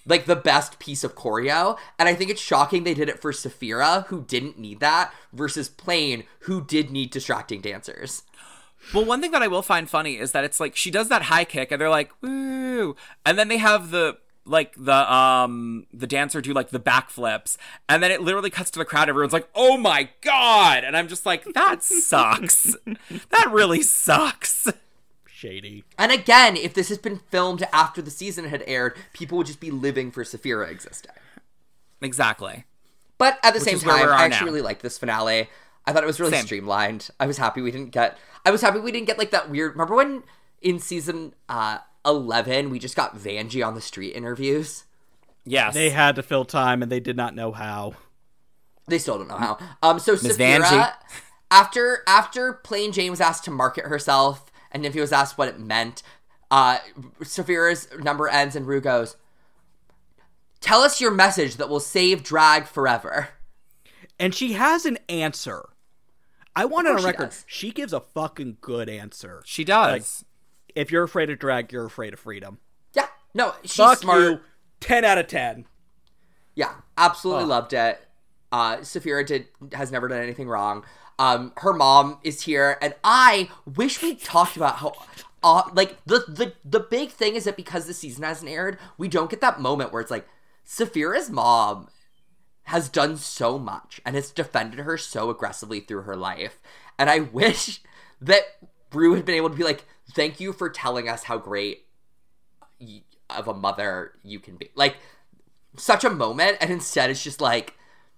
S2: like the best piece of choreo. And I think it's shocking they did it for Sapphira, who didn't need that, versus Plane, who did need distracting dancers.
S3: Well, one thing that I will find funny is that it's like she does that high kick and they're like, woo. And then they have the like the um the dancer do like the backflips, and then it literally cuts to the crowd. Everyone's like, oh my God. And I'm just like, that sucks. That really sucks.
S1: Shady.
S2: And again, if this has been filmed after the season had aired, people would just be living for Sapphira existing.
S3: Exactly.
S2: But at the
S3: Which
S2: same
S3: is where
S2: time,
S3: we are
S2: I actually
S3: now.
S2: really liked this finale. I thought it was really
S3: Same.
S2: streamlined. I was happy we didn't get... I was happy we didn't get, like, that weird... Remember when in season uh, eleven, we just got Vanjie on the street interviews?
S3: Yes.
S1: They had to fill time, and they did not know how.
S2: They still don't know how. Um, so
S3: Miss
S2: Sapphira,
S3: Vanjie.
S2: after, after Plain Jane was asked to market herself, and Nymphia was asked what it meant, uh, Sapphira's number ends, and Rue goes, tell us your message that will save drag forever.
S1: And she has an answer. I want it on
S2: course she
S1: record.
S2: does.
S1: She gives a fucking good answer.
S3: She does.
S1: If you're afraid of drag, you're afraid of freedom.
S2: Yeah, no, she's
S1: Fuck
S2: smart.
S1: you. ten out of ten.
S2: Yeah, absolutely
S1: Oh.
S2: loved it. Uh, Sapphira did has never done anything wrong. Um, her mom is here, and I wish we talked about how, uh, like the the the big thing is that because the season hasn't aired, we don't get that moment where it's like Sapphira's mom has done so much and has defended her so aggressively through her life, and I wish that Rue had been able to be like, thank you for telling us how great y- of a mother you can be, like such a moment, and instead it's just like,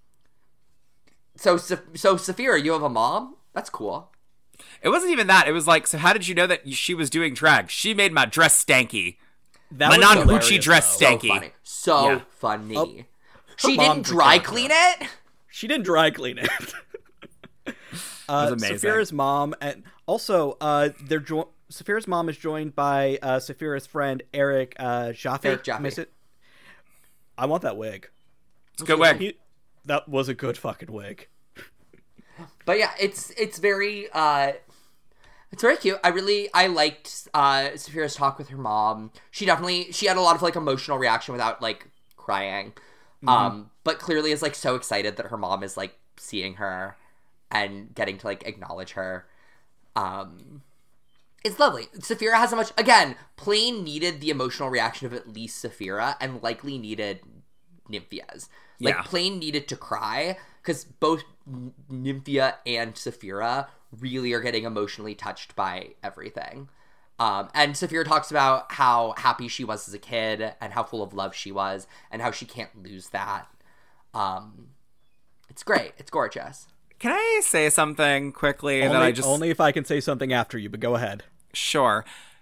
S2: so so Sapphira, you have a mom? That's cool.
S3: It wasn't even that. It was like, so how did you know that she was doing drag? She made my dress stanky.
S1: That
S3: My
S1: was
S3: non-Gucci
S1: hilarious,
S3: dress
S1: though.
S3: stanky.
S2: So funny. So
S3: Yeah.
S2: funny.
S1: Oh,
S2: she
S1: mom
S2: didn't dry
S1: could
S2: clean it?
S1: She didn't dry clean it. uh,
S3: was amazing.
S1: Sapphira's mom, and also uh, they're jo- Sapphira's mom is joined by uh, Sapphira's friend Eric uh, Jaffe.
S2: Eric Jaffe.
S1: Miss it? I want that wig.
S3: It's a good wig.
S1: He, that was a good fucking wig.
S2: But yeah, it's it's very uh it's very cute. I really I liked uh Sapphira's talk with her mom. She definitely she had a lot of like emotional reaction without like crying.
S1: Mm-hmm.
S2: Um but clearly is like so excited that her mom is like seeing her and getting to like acknowledge her. Um It's lovely. Sapphira has a much again, Plain needed the emotional reaction of at least Sapphira and likely needed Nymphia's. Like
S3: Yeah.
S2: Plain needed to cry because both N- Nymphia and Sapphira really are getting emotionally touched by everything. Um, and Sapphira talks about how happy she was as a kid and how full of love she was and how she can't lose that. Um, it's great. It's gorgeous.
S3: Can I say something quickly
S1: Only,
S3: that I just
S1: only if I can say something after you, but go ahead.
S3: Sure.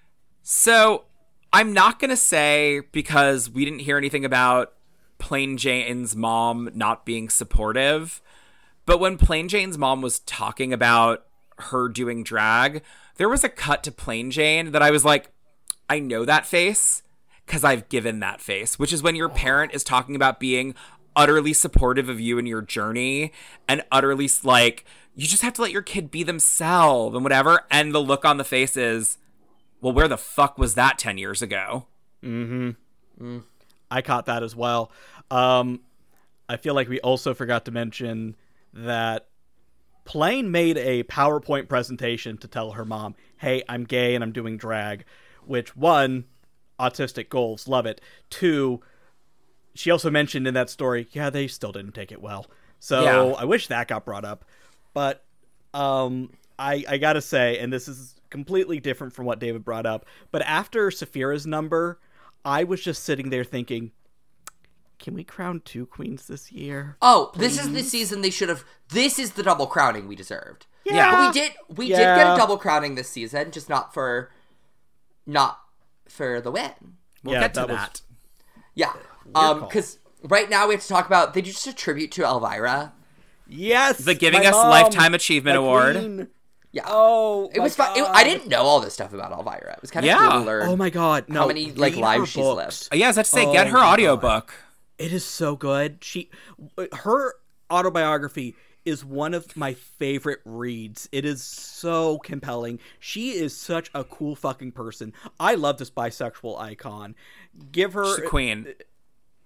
S3: So I'm not going to say, because we didn't hear anything about Plain Jane's mom not being supportive, but when Plain Jane's mom was talking about her doing drag, there was a cut to Plain Jane that I was like, I know that face because I've given that face, which is when your parent is talking about being utterly supportive of you in your journey and utterly like, you just have to let your kid be themselves and whatever. And the look on the face is, well, where the fuck was that ten years ago?
S1: Mm-hmm. Mm. I caught that as well. Um, I feel like we also forgot to mention that Plain made a PowerPoint presentation to tell her mom, hey, I'm gay and I'm doing drag, which, one, autistic goals, love it. Two, she also mentioned in that story, yeah, they still didn't take it well. So
S3: Yeah.
S1: I wish that got brought up. But um, I, I gotta say, and this is completely different from what David brought up, but after Sapphira's number, I was just sitting there thinking, can we crown two queens this year?
S2: Oh, this is the season they should have. This is the double crowning we deserved.
S3: Yeah.
S2: But we did. We did
S1: Yeah.
S2: get a double crowning this season, just not for, not for the win.
S3: We'll
S1: Yeah,
S3: get to
S1: that
S3: that.
S1: was-
S2: Yeah. Um,
S1: call.
S2: because right now we have to talk about. They did just a tribute to Elvira.
S1: Yes!
S3: The Giving
S1: my
S3: Us
S1: mom,
S3: Lifetime Achievement
S1: my
S3: Award.
S1: queen.
S2: Yeah.
S1: Oh,
S2: It
S1: my
S2: was fun. It,
S1: God.
S2: I didn't know all this stuff about Elvira. It was kind of
S3: Yeah.
S2: cool to learn.
S1: Oh my God! No,
S2: How many, like,
S1: read
S2: lives
S1: her
S2: she's
S1: books.
S2: lived.
S3: Yeah, I was about to say,
S1: Oh
S3: get her
S1: my
S3: audiobook.
S1: It is so good. She, her autobiography is one of my favorite reads. It is so compelling. She is such a cool fucking person. I love this bisexual icon. Give her
S3: She's a queen.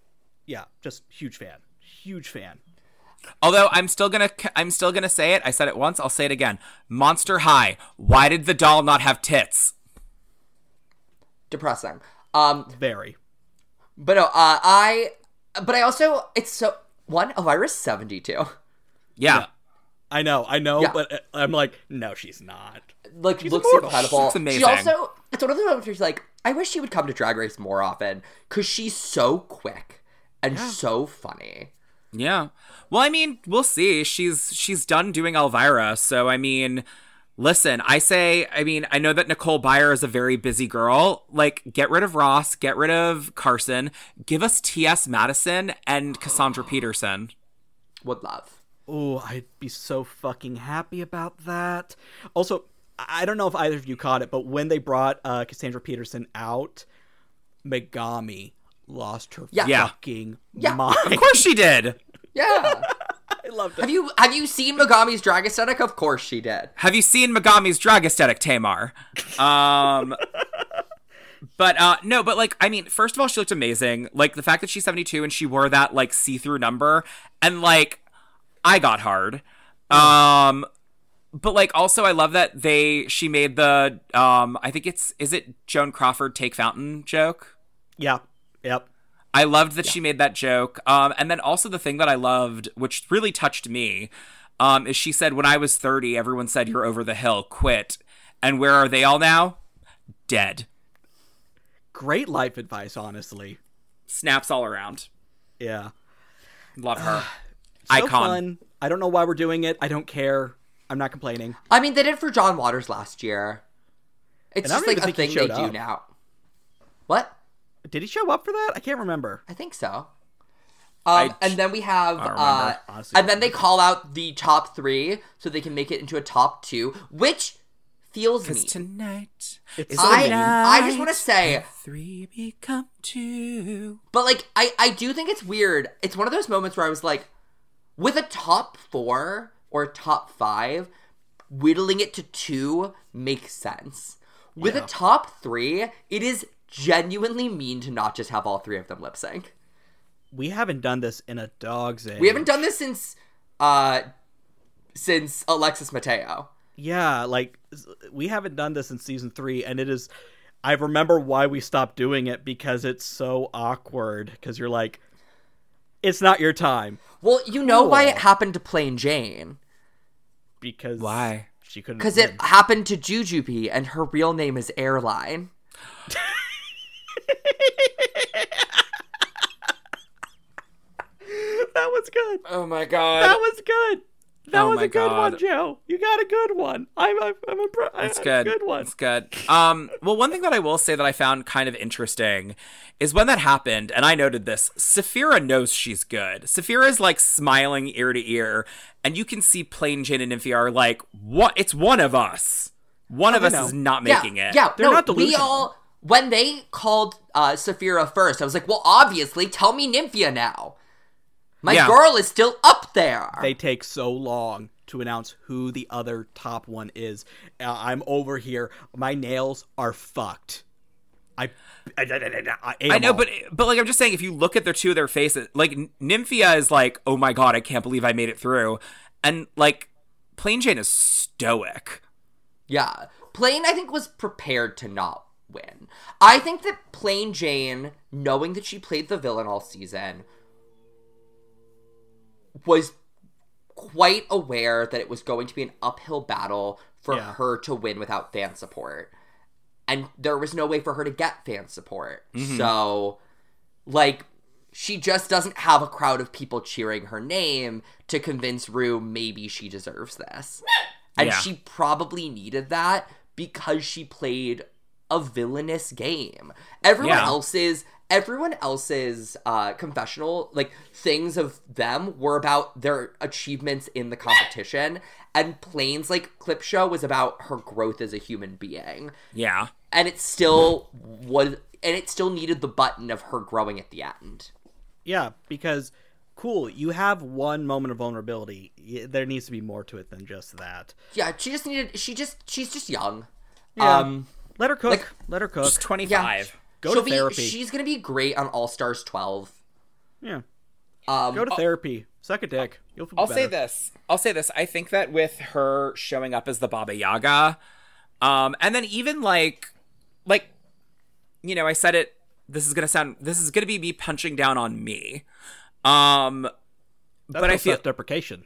S1: yeah, just huge fan. Huge fan.
S3: Although I'm still gonna, I'm still gonna say it. I said it once. I'll say it again. Monster High. Why did the doll not have tits?
S2: Depressing. Um,
S1: Very.
S2: but no, uh, I, but I also, it's so, one, Elvira's seventy-two.
S3: Yeah.
S1: Yeah. I know, I know,
S2: Yeah.
S1: but I'm like, no, she's not.
S2: Like,
S1: She's
S2: looks
S1: immortal.
S2: incredible.
S3: She's amazing.
S2: She also, it's one of those moments where she's like, I wish she would come to Drag Race more often, because she's so quick and
S3: Yeah.
S2: so funny.
S3: Yeah. Well, I mean, we'll see. She's she's done doing Elvira, so I mean, listen, I say, I mean, I know that Nicole Byer is a very busy girl. Like, get rid of Ross, get rid of Carson, give us T S Madison and Cassandra Peterson.
S2: Would love.
S1: Oh, I'd be so fucking happy about that. Also, I don't know if either of you caught it, but when they brought uh, Cassandra Peterson out, Megami lost her
S2: Yeah.
S3: Yeah.
S1: fucking
S2: Yeah.
S1: mind.
S3: Of course she did.
S2: Yeah.
S1: I loved it.
S2: have you have you seen Megami's drag aesthetic? Of course she did.
S3: Have you seen Megami's drag aesthetic, Tamar? Um, but uh, no, but like, I mean, first of all, she looked amazing. Like the fact that she's seventy-two and she wore that like see-through number, and like, I got hard. Um, but like, also, I love that they she made the um, I think it's is it Joan Crawford take fountain joke.
S1: Yeah. Yep.
S3: I loved that she made that joke. Um, and then also the thing that I loved, which really touched me, um, is she said, when I was thirty, everyone said, you're over the hill, quit. And where are they all now? Dead.
S1: Great life advice, honestly.
S3: Snaps all around.
S1: Yeah.
S3: Love her.
S1: So
S3: Icon.
S1: fun. I don't know why we're doing it. I don't care. I'm not complaining.
S2: I mean, they did it for John Waters last year. It's
S1: And I
S2: just
S1: don't
S2: like
S1: even
S2: a
S1: think he
S2: thing they
S1: showed
S2: do
S1: up.
S2: now. What?
S1: Did he show up for that? I can't remember.
S2: I think so. Um,
S3: I-
S2: and then we have,
S3: I don't
S2: uh,
S3: remember.
S1: Honestly,
S2: and then they call out the top three so they can make it into a top two, which feels me.
S3: Because tonight
S1: It's
S3: is
S1: so
S3: the
S2: I,
S1: mean.
S2: I just
S3: night
S2: want to say,
S3: three become two.
S2: but like, I, I do think it's weird. It's one of those moments where I was like, with a top four or a top five, whittling it to two makes sense. With
S1: Yeah.
S2: a top three, it is genuinely mean to not just have all three of them lip sync.
S1: We haven't done this in a dog's age.
S2: We haven't done this since, uh, since Alexis Mateo.
S1: Yeah, like we haven't done this in season three, and it is. I remember why we stopped doing it because it's so awkward. Because you're like, it's not your time.
S2: Well, you know why
S1: Cool.
S2: it happened to Plain Jane?
S1: Because
S3: Why?
S1: she couldn't.
S2: Because
S1: win.
S2: it happened to Jujubee, and her real name is Airline.
S1: That was good.
S3: Oh my god.
S1: That was good. That
S3: Oh
S1: was
S3: my
S1: a good one,
S3: God.
S1: Joe. You got a good one. I'm. I'm. I'm impressed.
S3: It's good.
S1: Good one.
S3: It's good. Um, well, one thing that I will say that I found kind of interesting is when that happened, and I noted this, Saphira knows she's good. Saphira is like smiling ear to ear, and you can see Plain Jane and Nymphia are like, what? It's one of us. One of
S1: they
S3: us
S1: know.
S3: is not
S2: Yeah,
S3: making it.
S2: yeah,
S1: They're
S2: no,
S1: not
S2: we
S1: delusional.
S2: all, when they called uh, Saphira first, I was like, well, obviously, tell me Nymphia now. My
S3: Yeah.
S2: girl is still up there.
S1: They take so long to announce who the other top one is. Uh, I'm over here. My nails are fucked. I. I, I, I, I, ate
S3: I
S1: them
S3: know,
S1: all.
S3: but but like I'm just saying, if you look at their two of their faces, like N- Nymphia is like, oh my god, I can't believe I made it through, and like Plain Jane is stoic.
S2: Yeah. Plain, I think, was prepared to not win. I think that Plain Jane, knowing that she played the villain all season, was quite aware that it was going to be an uphill battle for
S1: Yeah.
S2: her to win without fan support. And there was no way for her to get fan support. So, like, she just doesn't have a crowd of people cheering her name to convince Rue maybe she deserves this. And
S3: Yeah.
S2: she probably needed that because she played a villainous game. Everyone
S3: Yeah.
S2: else's everyone else's uh confessional, like, things of them were about their achievements in the competition, and Plain's like clip show was about her growth as a human being.
S3: Yeah.
S2: And it still was and it still needed the button of her growing at the end.
S1: Yeah, because cool, you have one moment of vulnerability. Y- There needs to be more to it than just that.
S2: Yeah, she just needed she just she's just young.
S1: Yeah.
S2: Um
S1: Let her cook.
S2: like-
S1: Let her cook.
S3: She's twenty-five.
S1: Go
S2: she'll
S1: to
S2: be,
S1: therapy.
S2: She's gonna be great on All Stars twelve.
S1: Yeah.
S2: Um,
S1: Go to therapy. Suck a dick. You'll feel
S3: I'll
S1: better.
S3: say this. I'll say this. I think that with her showing up as the Baba Yaga, um, and then even like, like, you know, I said it. This is gonna sound. This is gonna be me punching down on me. Um,
S1: That's
S3: but I feel
S1: self-deprecation.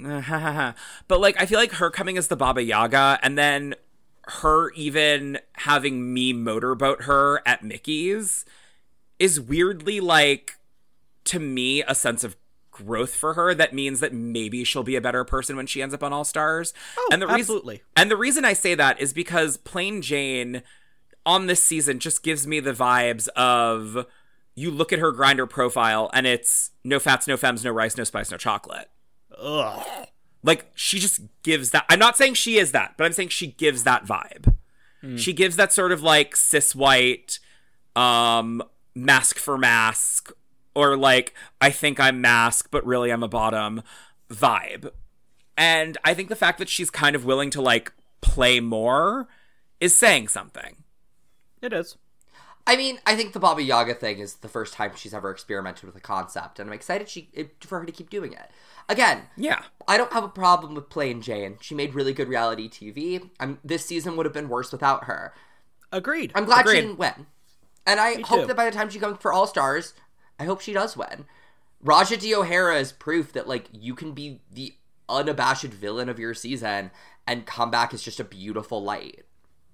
S3: but like I feel like her coming as the Baba Yaga, and then her even having me motorboat her at Mickey's is weirdly like, to me, a sense of growth for her that means that maybe she'll be a better person when she ends up on All Stars.
S1: Oh,
S3: and the reason,
S1: absolutely.
S3: And the reason I say that is because Plain Jane on this season just gives me the vibes of, you look at her Grindr profile and it's no fats, no femmes, no rice, no spice, no chocolate.
S1: Ugh.
S3: Like, she just gives that. I'm not saying she is that, but I'm saying she gives that vibe. Mm. She gives that sort of like cis white, um, mask for mask, or like, I think I'm mask, but really I'm a bottom vibe. And I think the fact that she's kind of willing to like play more is saying something.
S1: It is.
S2: I mean, I think the Baba Yaga thing is the first time she's ever experimented with a concept, and I'm excited she for her to keep doing it. Again,
S3: yeah,
S2: I don't have a problem with Plain Jane. She made really good reality T V. I'm, this season would have been worse without her.
S1: Agreed.
S2: I'm glad
S3: Agreed.
S2: she didn't win. And I
S1: Me
S2: hope
S1: too.
S2: that by the time she comes for All Stars, I hope she does win. Raja D. O'Hara is proof that, like, you can be the unabashed villain of your season and come back as just a beautiful light.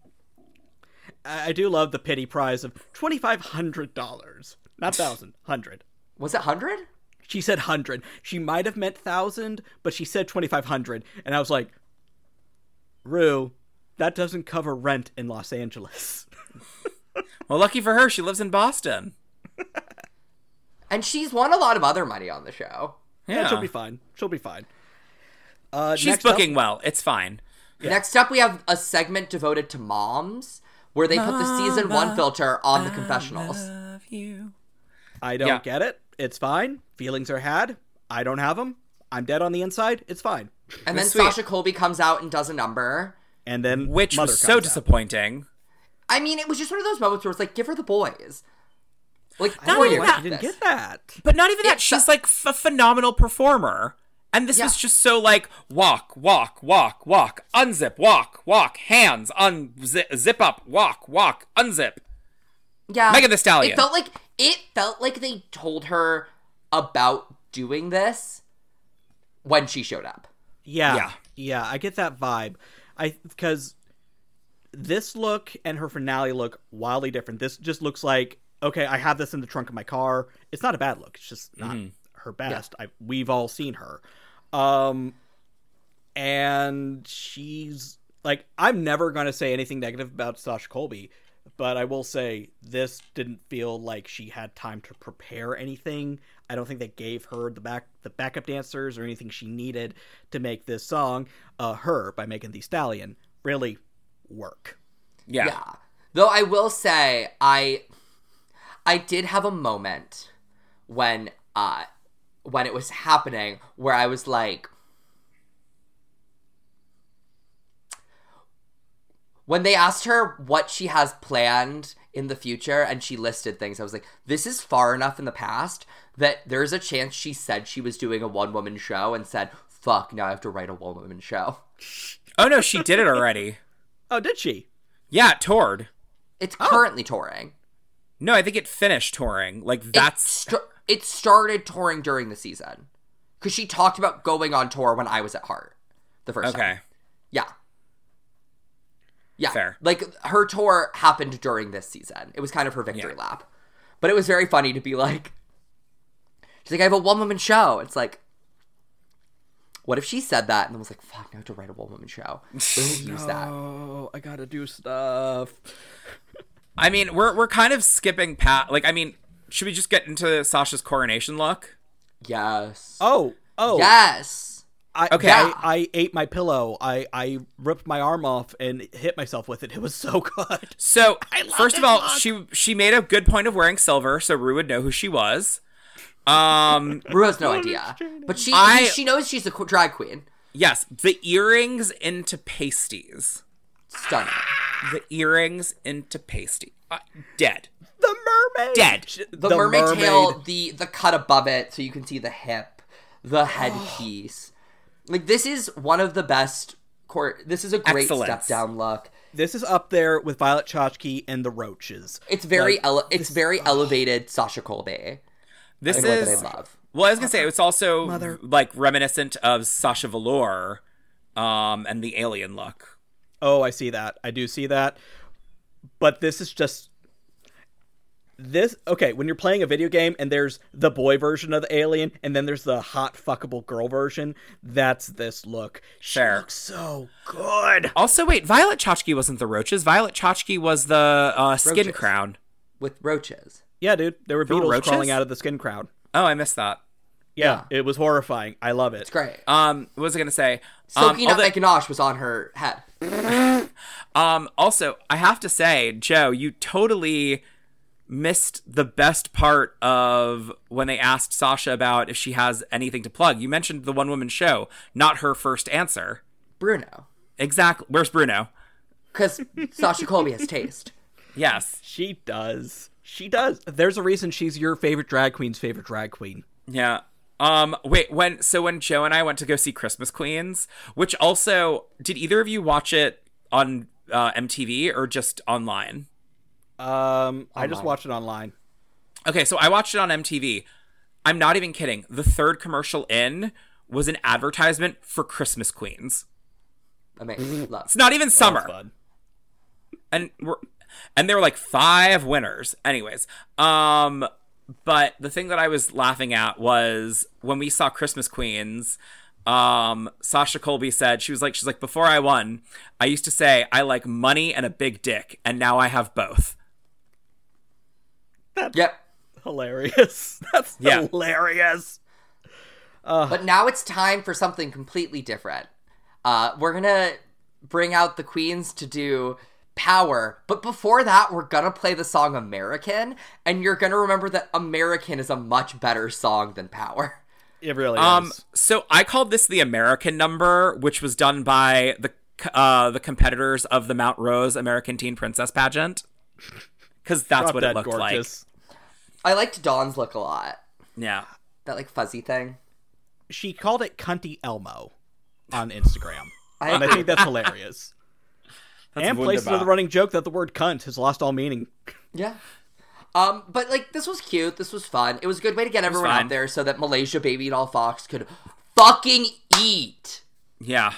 S1: I, I do love the pity prize of twenty-five hundred dollars. Not thousand, hundred.
S2: Was it one hundred?
S1: She said hundred. She might have meant thousand, but she said twenty-five hundred. And I was like, Rue, that doesn't cover rent in Los Angeles.
S3: Well, lucky for her, she lives in Boston.
S2: And she's won a lot of other money on the show.
S1: Yeah,
S3: Yeah,
S1: she'll be fine. She'll be fine. Uh,
S3: she's
S1: next up-
S3: booking well. It's fine.
S1: Yeah.
S2: Next up, we have a segment devoted to moms, where they put the season one filter on the confessionals.
S3: Love you.
S1: I don't
S3: Yeah.
S1: get it. It's fine. Feelings are had. I don't have them. I'm dead on the inside. It's fine.
S2: And then
S3: Sweet.
S2: Sasha Colby comes out and does a number.
S1: And then
S3: Which
S1: Mother
S3: was so
S1: comes out.
S3: disappointing.
S2: I mean, it was just one of those moments where it's like, give her the boys. Like,
S3: Not
S2: boy,
S3: only
S2: you
S3: that-
S2: got
S1: You didn't
S2: this.
S1: get that.
S3: But not even that.
S2: It's
S3: She's
S2: a-
S3: like f- a phenomenal performer. And this
S2: Yeah.
S3: was just so like, walk, walk, walk, walk, unzip, walk, walk, hands, unzip, zip up, walk, walk, unzip.
S2: Yeah.
S3: Megan Thee Stallion.
S2: It felt like it felt like they told her about doing this when she showed up.
S1: Yeah,
S3: Yeah.
S1: yeah, I get that vibe. I because this look and her finale look wildly different. This just looks like, okay, I have this in the trunk of my car. It's not a bad look. It's just not her best. I we've all seen her, um, and she's like, I'm never gonna say anything negative about Sasha Colby, but I will say this didn't feel like she had time to prepare anything. I don't think they gave her the back the backup dancers or anything she needed to make this song, uh, Her by Megan Thee Stallion, really work.
S3: Yeah.
S2: Yeah. Though I will say, I I did have a moment when uh when it was happening where I was like, when they asked her what she has planned in the future and she listed things, I was like, this is far enough in the past that there's a chance she said she was doing a one-woman show and said, fuck, now I have to write a one-woman show.
S3: Oh no, she did it already.
S1: Oh, did she?
S3: Yeah, it toured.
S2: It's currently touring.
S3: No, I think it finished touring. Like
S2: It,
S3: that's
S2: st- it started touring during the season. Because she talked about going on tour when I was at Heart the first time.
S3: okay.
S2: Yeah. Yeah.
S3: Fair.
S2: Like, her tour happened during this season. It was kind of her victory
S3: Yeah.
S2: lap. But it was very funny to be like, she's like, I have a one-woman show. It's like, what if she said that and then was like, fuck, now I have to write a one-woman show. We'll use that.
S1: Oh, I gotta do stuff.
S3: I mean, we're we're kind of skipping past. Like, I mean, should we just get into Sasha's coronation look?
S2: Yes.
S1: Oh, oh.
S2: Yes.
S1: I,
S3: Okay.
S1: I, I ate my pillow. I, I ripped my arm off and hit myself with it. It was so good.
S3: So,
S1: love
S3: first of
S1: this
S3: all,
S1: look.
S3: she she made a good point of wearing silver, so Rue would know who she was. Um,
S2: Rue has no idea. But she
S3: I-
S2: she knows she's a qu- drag queen.
S3: yes, the earrings into pasties.
S2: Stunning.
S3: The earrings into pasty. Uh, dead.
S1: The mermaid.
S3: Dead.
S2: The, mermaid, tail, the the cut above it so you can see the hip, the headpiece. Like, this is one of the best court. This is a great
S3: Excellence.
S2: step down look.
S1: This is up there with Violet Chachki and the Roaches.
S2: It's very
S1: Like,
S2: ele- it's
S1: this-
S2: very elevated Sasha Colby.
S3: This
S2: in a way
S3: is.
S2: that I love.
S3: Well, I was gonna say it's also
S1: Mother.
S3: like reminiscent of Sasha Velour, um, and the alien look.
S1: Oh, I see that. I do see that. But this is just this. Okay, when you're playing a video game and there's the boy version of the alien, and then there's the hot fuckable girl version. That's this look. She
S3: Fair.
S1: looks so good.
S3: Also, wait, Violet Chachki wasn't the Roaches. Violet Chachki was the uh, Skin
S2: Roaches.
S3: Crown.
S2: With roaches.
S1: Yeah, dude. There were
S3: There were
S1: beetles
S3: roaches?
S1: crawling out of the skin crown.
S3: Oh, I missed that.
S1: Yeah, it was horrifying. I love it.
S2: It's great.
S3: Um, what was I gonna say? Um,
S2: Soaking
S3: although-
S2: Nutmeg Ganache was on her head.
S3: Um, also, I have to say, Joe, you totally missed the best part of when they asked Sasha about if she has anything to plug. You mentioned the one woman show, not her first answer.
S2: Bruno.
S3: Exactly. Where's Bruno?
S2: Because Sasha Colby has taste.
S3: Yes.
S1: She does. She does. There's a reason she's your favorite drag queen's favorite drag queen.
S3: Yeah. Um, wait, when, so when Joe and I went to go see Christmas Queens, which also, did either of you watch it on uh, M T V or just online?
S1: Um, I just
S2: Online.
S1: watched it online.
S3: Okay, so I watched it on M T V. I'm not even kidding. The third commercial in was an advertisement for Christmas Queens.
S2: Amazing. Love.
S3: It's not even summer.
S1: That's fun.
S3: And we're and there were like five winners. Anyways, um but the thing that I was laughing at was when we saw Christmas Queens, um Sasha Colby said, she was like she's like before I won, I used to say I like money and a big dick, and now I have both.
S2: Yep.
S1: Hilarious. That's
S3: Yeah.
S1: hilarious.
S2: But now it's time for something completely different. Uh, we're gonna bring out the queens to do Power, but before that, we're gonna play the song American, and you're gonna remember that American is a much better song than Power.
S1: It really
S3: Um
S1: is.
S3: so I called this the American number, which was done by the uh the competitors of the Mount Rose American Teen Princess pageant. Cuz that's
S1: Drop
S3: what
S1: Dead
S3: it looked
S1: Gorgeous.
S2: I liked Dawn's look a lot.
S3: like. Yeah.
S2: That like fuzzy thing.
S1: She called it Cunty Elmo on Instagram.
S2: I
S1: and I think that's hilarious.
S3: That's
S1: and places
S3: wunderbar.
S1: with the running joke that the word cunt has lost all meaning.
S2: Yeah. Um, but like this was cute. This was fun. It was a good way to get everyone
S3: fine.
S2: out there so that Malaysia Baby Doll Fox could fucking eat.
S3: Yeah.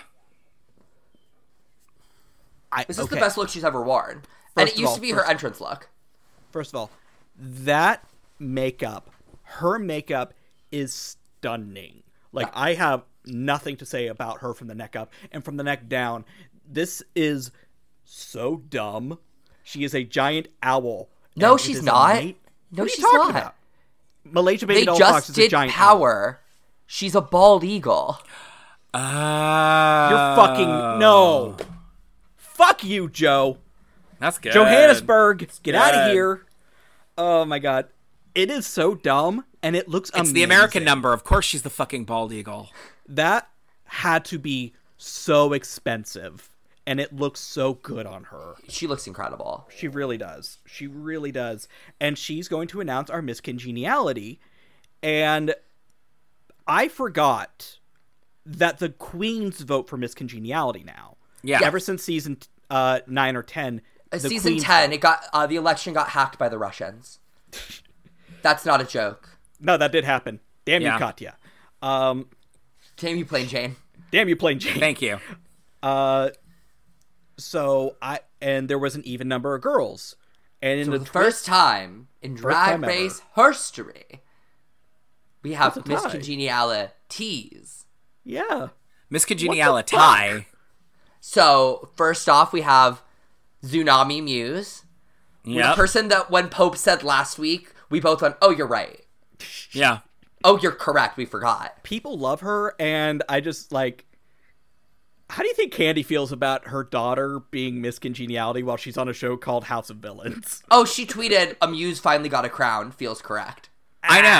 S1: I,
S2: This is
S1: okay.
S2: the best look she's ever worn, and
S1: First
S2: it
S1: of
S2: used
S1: all,
S2: to be her
S1: first-
S2: entrance look.
S1: First of all, that makeup, her makeup is stunning. Like, I have nothing to say about her from the neck up and from the neck down. This is so dumb. She is a giant owl.
S2: No,
S1: and it
S2: she's
S1: is a
S2: not.
S1: mate-
S2: No,
S1: What are you
S2: she's
S1: talking
S2: not.
S1: about? Malaysia Baby
S2: They
S1: Doll Fox
S2: just
S1: is a
S2: did
S1: giant owl.
S2: Power. She's a bald eagle.
S3: Uh,
S1: You're fucking no. Fuck you, Joe.
S3: That's good.
S1: Johannesburg, get out of
S3: Good.
S1: here. Oh my god. It is so dumb and it looks
S3: It's
S1: amazing.
S3: the American number. Of course she's the fucking bald eagle.
S1: That had to be so expensive and it looks so good on her.
S2: She looks incredible.
S1: She really does. She really does. And she's going to announce our Miss Congeniality. And I forgot that the queens vote for Miss Congeniality now.
S3: Yeah.
S1: Ever since season uh, nine or ten.
S2: Uh,
S1: the
S2: Season
S1: queens
S2: ten,
S1: vote.
S2: it got uh, the election got hacked by the Russians. That's not a joke.
S1: No, that did happen. Damn
S3: Yeah.
S1: you, Katya. Um,
S2: Damn you, Plain Jane.
S1: damn you, Plain Jane.
S3: Thank you.
S1: Uh, so I and there was an even number of girls, and in
S2: For
S1: the
S2: the
S1: twi-
S2: first time in Drag
S1: time ever.
S2: Race history, we have
S1: That's a
S2: Miss
S1: tie.
S2: Congenialities.
S1: yeah,
S3: Miss
S1: fuck?
S3: Congeniality.
S2: So, first off, we have Tsunami Muse. The
S3: Yep.
S2: person that when Pope said last week, we both went, oh, you're right.
S3: Yeah.
S2: Oh, you're correct. We forgot.
S1: people love her, and I just like. How do you think Candy feels about her daughter being Miss Congeniality while she's on a show called House of Villains?
S2: Oh, she tweeted, a Muse finally got a crown. Feels correct.
S3: I know.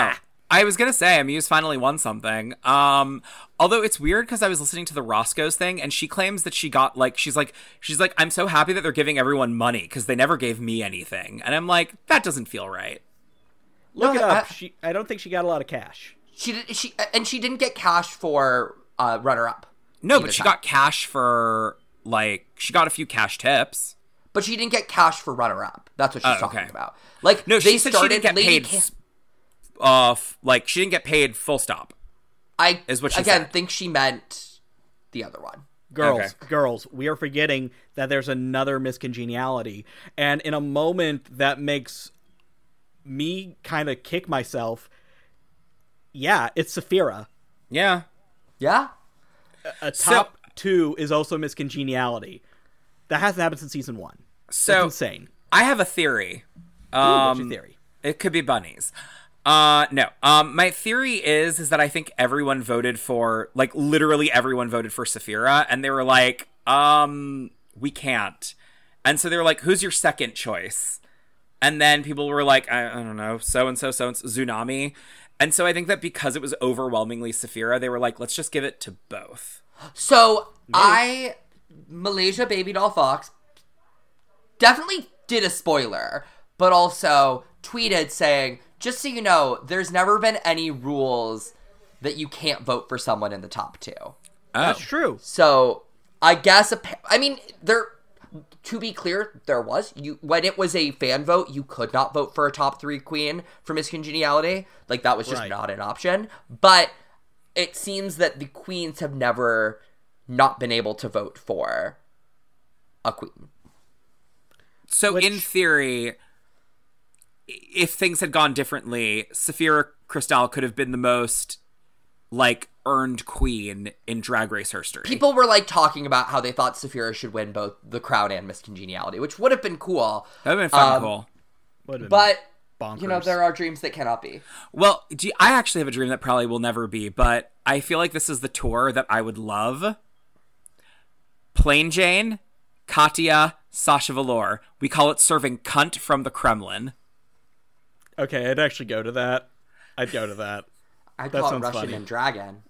S3: I was gonna say, Muse finally won something. Um, although it's weird because I was listening to the Roscoe's thing, and she claims that she got like she's like she's like I'm so happy that they're giving everyone money because they never gave me anything, and I'm like that doesn't feel right.
S1: Look
S2: No,
S1: it up.
S2: I-
S1: she, I don't think she got a lot of cash.
S2: She did. She and she didn't get cash for uh, runner-up.
S3: No,
S2: either
S3: but she
S2: time.
S3: got cash for like she got a few cash tips.
S2: But she didn't get cash for runner-up. That's what she's
S3: Oh,
S2: talking
S3: okay.
S2: about. Like
S3: No,
S2: they
S3: she said she
S2: started
S3: didn't get
S2: Lady
S3: paid.
S2: Ca-
S3: s- Uh, f- like she didn't get paid. Full stop.
S2: I
S3: is what she
S2: again
S3: said.
S2: think she meant the other one.
S1: Girls,
S3: Okay.
S1: girls, we are forgetting that there's another Miss Congeniality. And in a moment that makes me kind of kick myself, yeah, it's Saphira.
S3: Yeah.
S2: Yeah.
S1: A
S3: So-
S1: top two is also Miss Congeniality. That hasn't happened since season one.
S3: So
S1: That's insane.
S3: I have a theory.
S1: Ooh,
S3: Um,
S1: what's your theory?
S3: It could be bunnies. Uh, no. Um, my theory is is that I think everyone voted for, like, literally everyone voted for Saphira, and they were like, um, we can't. And so they were like, who's your second choice? And then people were like, I, I don't know, so and so, so and so, Tsunami. And so I think that because it was overwhelmingly Saphira, they were like, let's just give it to both.
S2: So I Malaysia Baby Doll Fox definitely did a spoiler, but also tweeted saying, just so you know, there's never been any rules that you can't vote for someone in the top two.
S3: Oh.
S1: That's true.
S2: So I guess, appa- I mean, there, to be clear, there was, you when it was a fan vote, you could not vote for a top three queen for Miss Congeniality. Like, that was just
S1: Right.
S2: not an option. But it seems that the queens have never not been able to vote for a queen.
S3: So
S1: Which-
S3: in theory, if things had gone differently, Saphira Crystal could have been the most, like, earned queen in Drag Race history.
S2: People were, like, talking about how they thought Saphira should win both the crown and Miss Congeniality, which would have been cool.
S3: That would have been fun
S2: Um,
S3: and cool.
S1: Would've been
S2: But,
S1: bonkers.
S2: you know, there are dreams that cannot be.
S3: Well, do you- I actually have a dream that probably will never be, but I feel like this is the tour that I would love. Plain Jane, Katya, Sasha Velour. We call it serving cunt from the Kremlin.
S1: Okay, I'd actually go to that. I'd go to that.
S2: I'd
S1: That
S2: call it
S1: sounds
S2: Russian
S1: funny.
S2: and Dragon.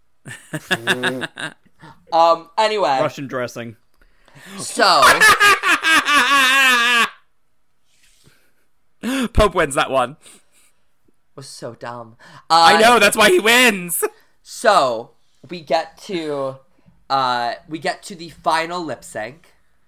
S2: um, anyway,
S1: Russian dressing.
S2: so,
S3: Pope wins that one.
S2: was so dumb. Uh,
S3: I know, that's why he wins.
S2: So, we get to, uh, we get to the final lip sync.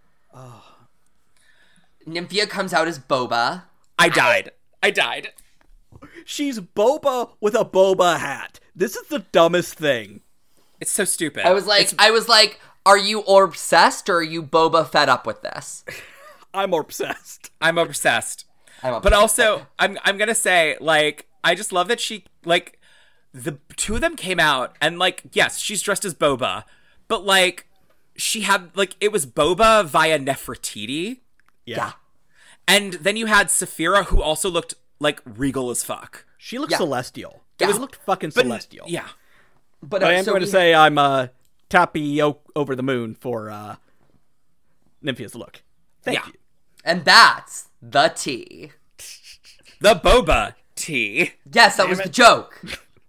S2: Nymphia comes out as Boba.
S3: I died. I died.
S1: She's Boba with a Boba hat. This is the dumbest thing.
S3: It's so stupid.
S2: I was like,
S3: It's-
S2: I was like, are you obsessed or are you Boba fed up with this?
S1: I'm obsessed.
S3: I'm obsessed.
S2: I'm obsessed.
S3: But also, I'm I'm gonna say, like, I just love that she, like, the two of them came out, and, like, yes, she's dressed as Boba, but, like, she had, like, it was Boba via Nefertiti,
S1: Yeah.
S2: Yeah.
S3: and then you had Saphira, who also looked, like, regal as fuck.
S1: She looked
S2: Yeah.
S1: celestial.
S2: Yeah.
S1: It was looked fucking
S3: But,
S1: celestial.
S3: yeah.
S2: but,
S1: But
S2: uh,
S1: I am
S2: so
S1: going to
S2: we-
S1: say I'm uh, Tappy o- over the moon for uh, Nymphia's look. Thank
S3: Yeah.
S1: you.
S2: and that's the tea.
S3: The Boba tea.
S2: Yes, that was the joke.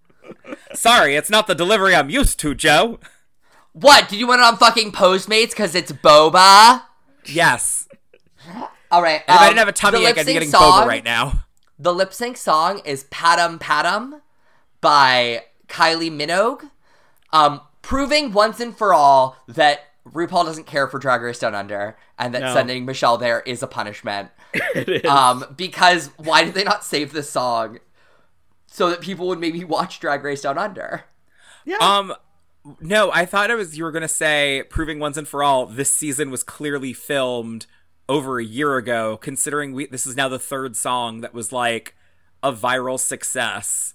S3: Sorry, it's not the delivery I'm used to, Joe.
S2: What? Did you want it on fucking Postmates because it's Boba?
S3: Yes.
S2: All right.
S3: And if I
S2: um,
S3: didn't have a tummy
S2: the
S3: ache, I'd be
S2: lip-sync
S3: getting
S2: song-
S3: Boba right now.
S2: The lip sync song is Padam Padam by Kylie Minogue, um, proving once and for all that RuPaul doesn't care for Drag Race Down Under and that
S1: No.
S2: sending Michelle there is a punishment.
S1: It is.
S2: Um, because why did they not save this song so that people would maybe watch Drag Race Down Under?
S1: yeah.
S3: Um, no, I thought it was you were gonna say, proving once and for all, this season was clearly filmed over a year ago. Considering we this is now the third song that was like a viral success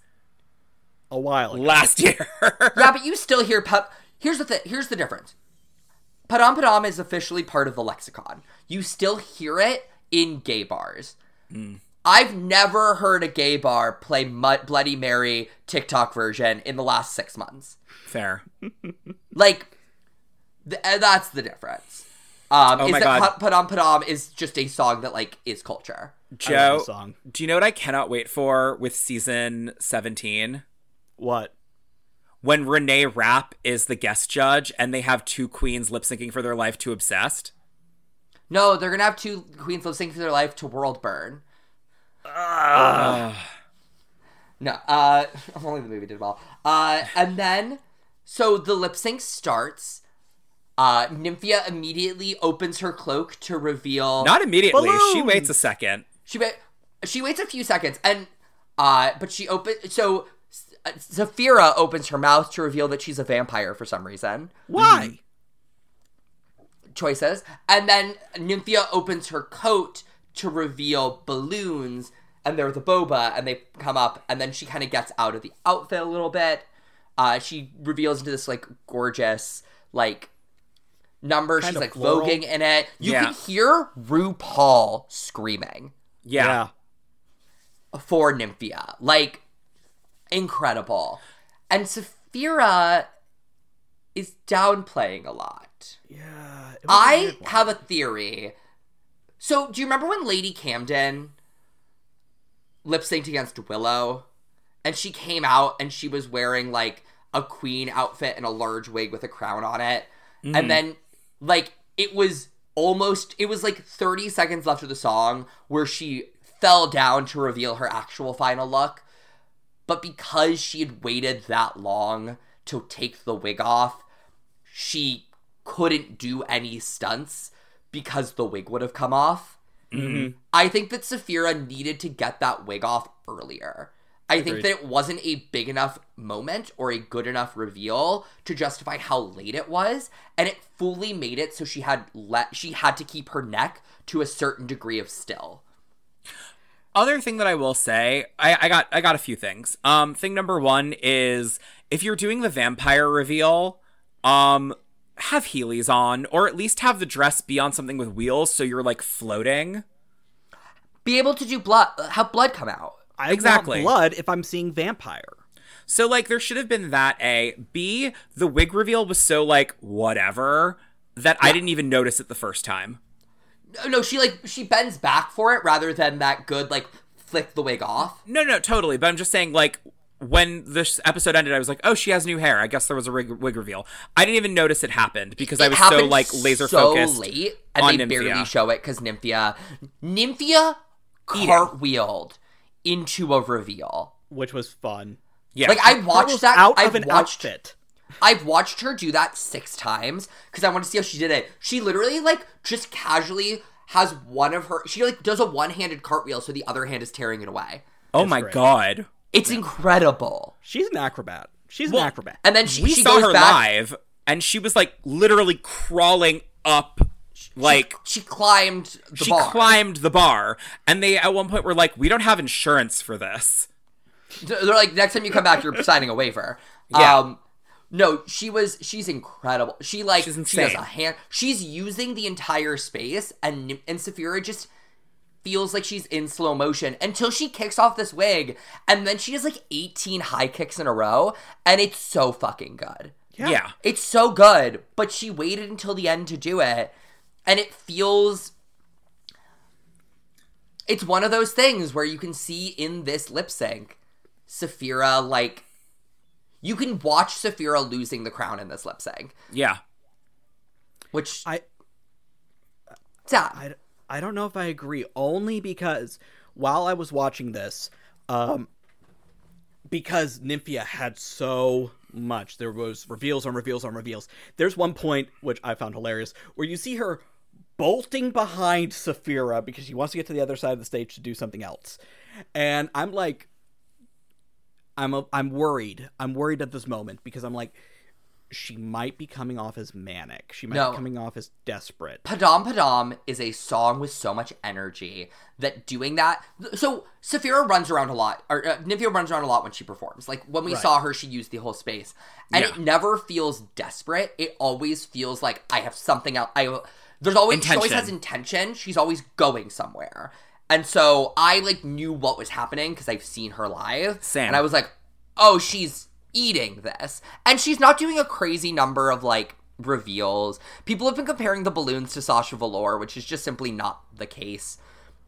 S1: a while ago.
S3: last year.
S2: Yeah, but you still hear pa- here's the thing. Here's the difference. Padam Padam is officially part of the lexicon. You still hear it in gay bars. I've never heard a gay bar play Mud- Bloody Mary TikTok version in the last six months.
S3: Fair.
S2: Like, th- uh, that's the difference. Um,
S3: Oh
S2: is
S3: my
S2: that
S3: God.
S2: Pa- Padam Padam is just a song that, like, is culture.
S1: I love
S3: Joe,
S1: the song.
S3: do you know what I cannot wait for with season seventeen?
S1: What?
S3: When Renee Rapp is the guest judge and they have two queens lip syncing for their life to Obsessed.
S2: No, they're gonna have two queens lip syncing for their life to World Burn.
S3: Uh,
S2: No, uh, only the movie did well. Uh, and then, so the lip sync starts. Uh, Nymphia immediately opens her cloak to reveal.
S3: not immediately. She
S1: Balloons!
S3: waits a second.
S2: She wait. She waits a few seconds, and uh, but she open. So uh, Saphira opens her mouth to reveal that she's a vampire for some reason.
S1: Why?
S2: Choices, and then Nymphia opens her coat to reveal balloons, and they're the boba, and they come up, and then she kind of gets out of the outfit a little bit. Uh, she reveals into this like gorgeous like. number.
S1: Kind
S2: She's
S1: of
S2: like
S1: floral.
S2: voguing in it. You
S3: Yeah.
S2: can hear RuPaul screaming
S3: Yeah.
S2: for Nymphia. Like, incredible. And Saphira is downplaying a lot.
S1: Yeah. it was a
S2: I
S1: weird one.
S2: have a theory. So, do you remember when Lady Camden lip synced against Willow? And she came out and she was wearing, like, a queen outfit and a large wig with a crown on it.
S1: Mm-hmm.
S2: And then, like, it was almost, it was like thirty seconds left of the song where she fell down to reveal her actual final look. But because she had waited that long to take the wig off, she couldn't do any stunts because the wig would have come off.
S1: Mm-hmm.
S2: I think that Saphira needed to get that wig off earlier. I think
S1: Agreed.
S2: that it wasn't a big enough moment or a good enough reveal to justify how late it was, and it fully made it so she had let she had to keep her neck to a certain degree of still.
S3: Other thing that I will say, I, I got I got a few things. Um, thing number one is if you're doing the vampire reveal, um, have Heelys on, or at least have the dress be on something with wheels so you're like floating.
S2: Be able to do blood, have blood come out.
S1: I
S3: Exactly.
S1: want blood if I'm seeing vampire.
S3: So like there should have been that A. B, the wig reveal was so like whatever that I didn't even notice it the first time.
S2: No, no, she like she bends back for it rather than that good like flick the wig off.
S3: No, no, totally. But I'm just saying, like, when this episode ended, I was like, oh, she has new hair. I guess there was a wig, wig reveal. I didn't even notice it happened because I
S2: It
S3: was so,
S2: happened
S3: like, laser
S2: so
S3: focused.
S2: late, and
S3: on
S2: they
S3: Nymphia.
S2: barely show it because Nymphia, Nymphia cartwheeled into a reveal.
S1: Which was fun.
S3: Yeah.
S2: Like I
S1: That
S2: watched
S1: was
S2: that.
S1: out
S2: I've
S1: of an
S2: watched.
S1: outfit.
S2: I've watched her do that six times because I want to see how she did it. She literally like just casually has one of her. She like does a one-handed cartwheel, so the other hand is tearing it away.
S3: oh my
S1: great.
S3: God.
S2: It's incredible.
S1: She's an acrobat. She's
S3: Well,
S1: an acrobat.
S2: And then she,
S3: We
S2: she
S3: saw
S2: goes
S3: her
S2: back.
S3: live, and she was, like, literally crawling up, like...
S2: She climbed the
S3: She
S2: bar.
S3: climbed the bar, and they at one point were like, we don't have insurance for this.
S2: They're like, next time you come back, you're signing a waiver.
S3: Yeah.
S2: Um, no, she was, she's incredible. She like,
S3: She's
S2: she does
S3: insane.
S2: a hand, she's using the entire space, and, and Saphira just feels like she's in slow motion until she kicks off this wig, and then she does like eighteen high kicks in a row, and it's so fucking good.
S1: Yeah.
S3: Yeah.
S2: It's so good, but she waited until the end to do it, and it feels... It's one of those things where you can see in this lip sync, Saphira, like... You can watch Saphira losing the crown in this lip sync,
S3: Yeah.
S2: which...
S1: I
S2: sad.
S1: I, I don't know if I agree, only because while I was watching this, um, because Nymphia had so much, there was reveals on reveals on reveals. There's one point, which I found hilarious, where you see her bolting behind Saphira because she wants to get to the other side of the stage to do something else. And I'm like, I'm a, I'm worried. I'm worried at this moment because I'm like, she might be coming off as manic. She might
S2: No.
S1: be coming off as desperate.
S2: Padam Padam is a song with so much energy that doing that... So, Saphira runs around a lot, or uh, Nymphia runs around a lot when she performs. Like, when we
S1: Right.
S2: saw her, she used the whole space. And
S3: Yeah.
S2: it never feels desperate. It always feels like, I have something else. I, there's always... She always
S3: Intention.
S2: has intention. She's always going somewhere. And so, I, like, knew what was happening because I've seen her live.
S3: Same.
S2: And I was like, oh, she's eating this. And she's not doing a crazy number of, like, reveals. People have been comparing the balloons to Sasha Velour, which is just simply not the case.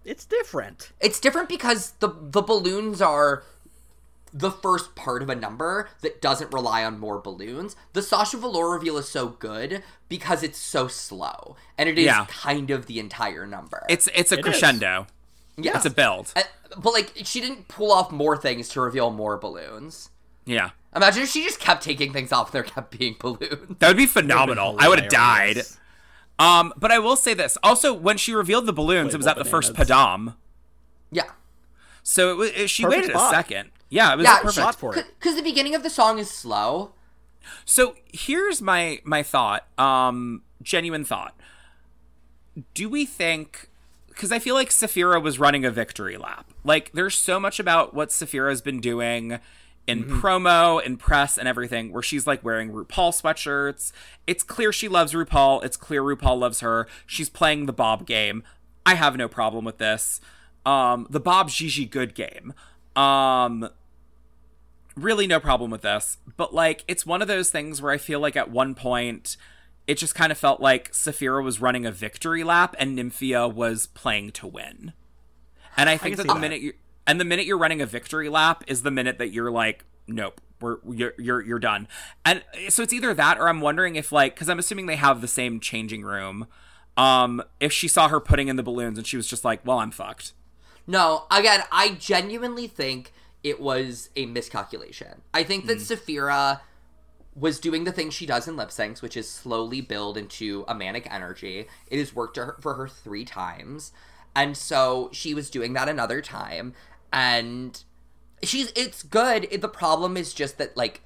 S1: it's different.
S2: It's different because the the balloons are the first part of a number that doesn't rely on more balloons. The Sasha Velour reveal is so good because it's so slow, and it is
S3: Yeah.
S2: kind of the entire number.
S3: It's it's a
S1: It
S3: crescendo.
S2: yeah,
S3: It's a build.
S2: Uh, but like she didn't pull off more things to reveal more balloons.
S3: Yeah.
S2: Imagine if she just kept taking things off and there kept being balloons.
S3: That would be phenomenal. I would have died.
S1: Hilarious.
S3: Um, but I will say this. Also, when she revealed the balloons, it was at the first
S1: Bananas.
S3: Padam.
S2: Yeah.
S3: So it, was- it, she
S1: Perfect
S3: waited
S1: spot.
S3: a second. Yeah, it was
S2: Yeah,
S3: perfect.
S1: Shot for it.
S2: Because the beginning of the song is slow.
S3: So here's my my thought, um, genuine thought. Do we think? Because I feel like Saphira was running a victory lap. Like, there's so much about what Saphira's been doing in promo and press and everything, where she's like wearing RuPaul sweatshirts. It's clear she loves RuPaul. It's clear RuPaul loves her. She's playing the Bob game. I have no problem with this. Um, the Bob Gigi Good game. Um, really no problem with this. But like, it's one of those things where I feel like at one point it just kind of felt like Saphira was running a victory lap and Nymphia was playing to win. And I think
S1: can
S3: that
S1: see
S3: the
S1: that.
S3: minute you and the minute you're running a victory lap is the minute that you're like, nope, we're you're you're, you're done. And so it's either that, or I'm wondering if, like, because I'm assuming they have the same changing room. Um, if she saw her putting in the balloons and she was just like, well, I'm fucked.
S2: No, again, I genuinely think it was a miscalculation. I think that Saphira was doing the thing she does in lip syncs, which is slowly build into a manic energy. It has worked to her, for her three times. And so she was doing that another time. And she's, it's good. It, the problem is just that, like,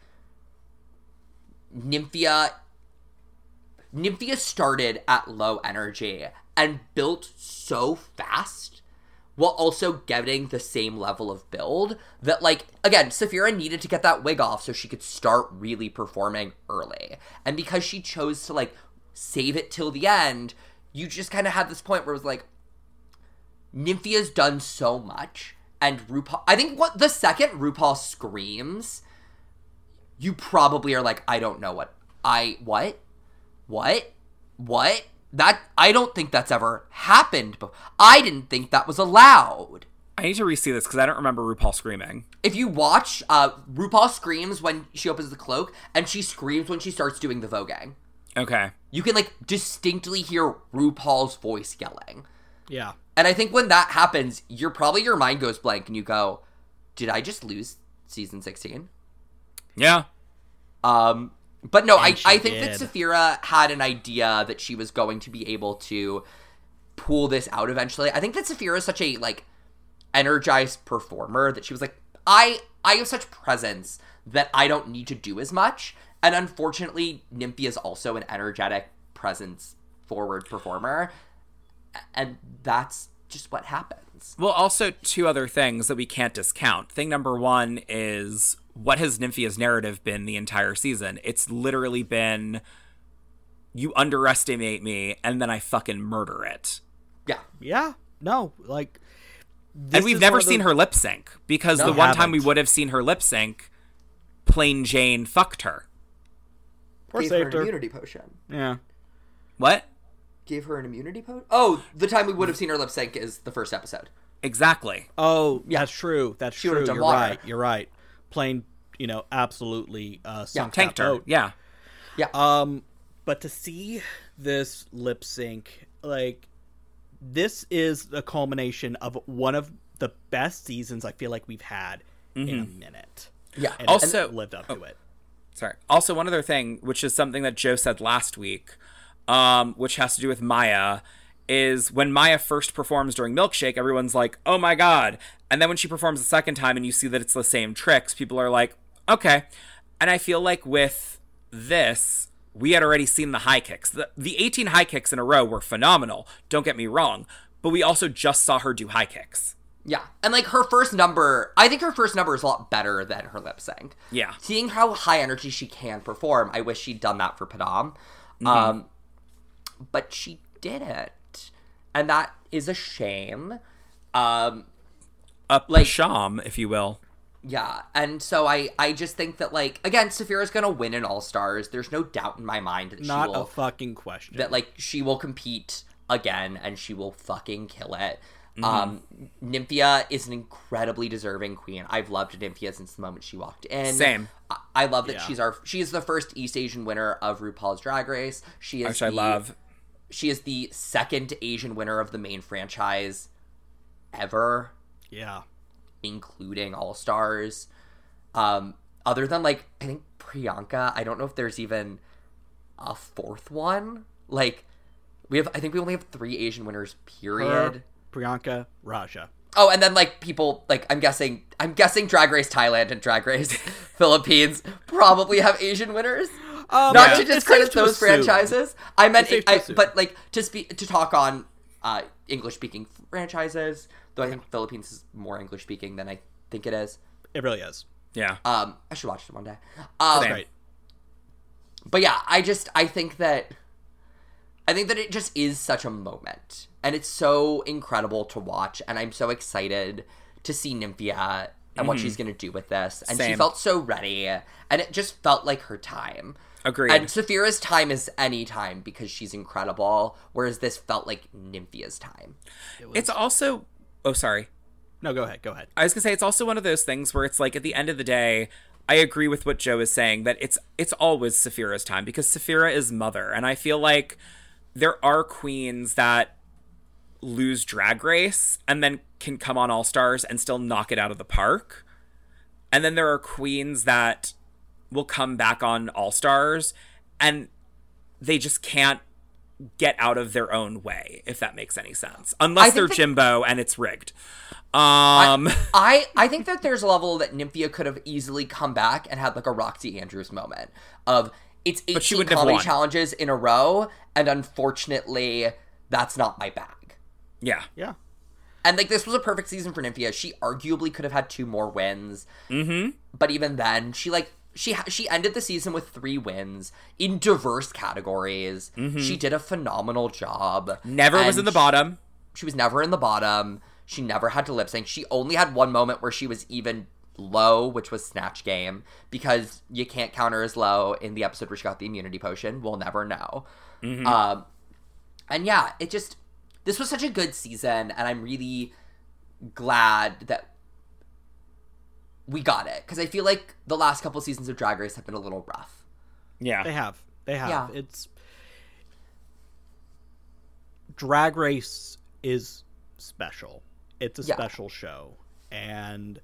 S2: Nymphia, Nymphia started at low energy and built so fast while also getting the same level of build that, like, again, Saphira needed to get that wig off so she could start really performing early. And because she chose to, like, save it till the end, you just kind of had this point where it was like, Nymphia's done so much, and RuPaul, I think what the second RuPaul screams, you probably are like, I don't know what, I, what? What? What? That, I don't think that's ever happened. But I didn't think that was allowed.
S3: I need to re-see this because I don't remember RuPaul screaming.
S2: If you watch, uh, RuPaul screams when she opens the cloak, and she screams when she starts doing the voguing.
S3: Okay.
S2: You can, like, distinctly hear RuPaul's voice yelling.
S1: Yeah.
S2: And I think when that happens, you're probably, your mind goes blank and you go, did I just lose season sixteen?
S3: Yeah.
S2: Um, but no, I,
S1: she
S2: I think
S1: did.
S2: that Saphira had an idea that she was going to be able to pull this out eventually. I think that Saphira is such a, like, energized performer that she was like, I, I have such presence that I don't need to do as much. And unfortunately, Nymphia is also an energetic presence forward performer. And that's just what happens.
S3: Well, also two other things that we can't discount. Thing number one is, what has Nymphia's narrative been the entire season? It's literally been, you underestimate me, and then I fucking murder it.
S2: Yeah.
S1: Yeah. No, like, this
S3: And we've
S1: is
S3: never
S1: one of
S3: seen
S1: the-
S3: her lip sync, because
S2: No,
S3: the one time we
S1: haven't.
S3: would have seen her lip sync, plain Jane fucked her.
S1: Or
S2: Gave her
S1: saved
S2: an
S1: her.
S2: immunity potion.
S1: Yeah.
S3: What?
S2: Gave her an immunity potion? Oh, the time we would have seen her lip sync is the first episode.
S3: Exactly.
S1: Oh, that's true. That's
S2: She would've
S1: true.
S2: done
S1: You're
S2: water.
S1: right. You're right. Plain, you know, absolutely uh, sunk
S3: Tanked
S1: that
S3: her.
S1: boat.
S3: Yeah.
S2: Yeah.
S1: Um, but to see this lip sync, like, this is a culmination of one of the best seasons I feel like we've had in a minute.
S2: yeah.
S1: And
S3: Also-
S1: it lived up to it.
S3: Sorry. Also, one other thing, which is something that Joe said last week, um, which has to do with Maya, is when Maya first performs during Milkshake, everyone's like, oh my god. And then when she performs the second time and you see that it's the same tricks, people are like, okay. And I feel like with this, we had already seen the high kicks. The, the eighteen high kicks in a row were phenomenal, don't get me wrong. But we also just saw her do high kicks.
S2: Yeah. And, like, her first number, I think her first number is a lot better than her lip sync.
S3: Yeah.
S2: Seeing how high energy she can perform, I wish she'd done that for Padam.
S3: Mm-hmm.
S2: Um, but she didn't. And that is a shame. Um,
S3: A
S2: Like-
S3: pasham, if you will.
S2: yeah. And so I, I just think that, like, again, Saphira's gonna win in All-Stars. There's no doubt in my mind that
S1: Not
S2: she will...
S1: a fucking question.
S2: that, like, she will compete again and she will fucking kill it. Mm-hmm. Um, Nymphia is an incredibly deserving queen. I've loved Nymphia since the moment she walked in.
S3: Same.
S2: I, I love that
S1: Yeah.
S2: she's our she is the first East Asian winner of RuPaul's Drag Race. She is
S3: Which
S2: the,
S3: I love.
S2: She is the second Asian winner of the main franchise ever,
S1: Yeah.
S2: including All Stars. Um, other than like I think Priyanka, I don't know if there's even a fourth one. Like we have, I think we only have three Asian winners. Period.
S1: Her, Priyanka, Raja.
S2: Oh, and then like people like I'm guessing I'm guessing Drag Race Thailand and Drag Race Philippines probably have Asian winners.
S1: Um,
S2: Not
S1: yeah.
S2: to
S1: It's
S2: discredit
S1: safe to
S2: those
S1: assume.
S2: franchises. I meant,
S1: It's safe to
S2: I,
S1: assume.
S2: but like to speak to talk on uh, English-speaking franchises. Though I think Philippines is more English-speaking than I think it is.
S1: It really is.
S3: Yeah.
S2: Um, I should watch it one day. Um,
S3: Same.
S1: Right.
S2: But yeah, I just I think that I think that it just is such a moment, and it's so incredible to watch, and I'm so excited to see Nymphia and what she's gonna do with this. And she
S3: Same.
S2: felt so ready, and it just felt like her time.
S3: Agreed.
S2: And Saphira's time is any time because she's incredible, whereas this felt like Nymphia's time.
S3: It's also... Oh, sorry.
S1: No, go ahead. Go ahead.
S3: I was gonna say it's also one of those things where it's like at the end of the day, I agree with what Joe is saying that it's it's always Saphira's time because Saphira is mother, and I feel like there are queens that lose Drag Race and then can come on All Stars and still knock it out of the park, and then there are queens that will come back on All Stars and they just can't get out of their own way, if that makes any sense, unless
S2: think
S3: they're
S2: that-
S3: Jimbo and it's rigged. Um,
S2: I, I think that there's a level that Nymphia could have easily come back and had like a Roxy Andrews moment of it's
S3: But she
S2: eighteen
S3: wouldn't have
S2: comedy
S3: won.
S2: challenges in a row, and unfortunately, that's not my bag.
S3: yeah.
S1: Yeah.
S2: And like this was a perfect season for Nymphia. She arguably could have had two more wins,
S3: Mm-hmm.
S2: but even then, she like she ha- she ended the season with three wins in diverse categories. She did a phenomenal job.
S3: Never was
S2: And
S3: in the bottom.
S2: She was never in the bottom. She never had to lip sync. She only had one moment where she was even low, which was Snatch Game, because you can't count her as low in the episode where she got the immunity potion. We'll never know.
S3: Mm-hmm.
S2: Um, and yeah, it just, this was such a good season, and I'm really glad that we got it, because I feel like the last couple seasons of Drag Race have been a little rough.
S3: Yeah.
S1: They have. They have.
S2: Yeah.
S1: It's Drag Race is special. It's a
S2: Yeah.
S1: special show, and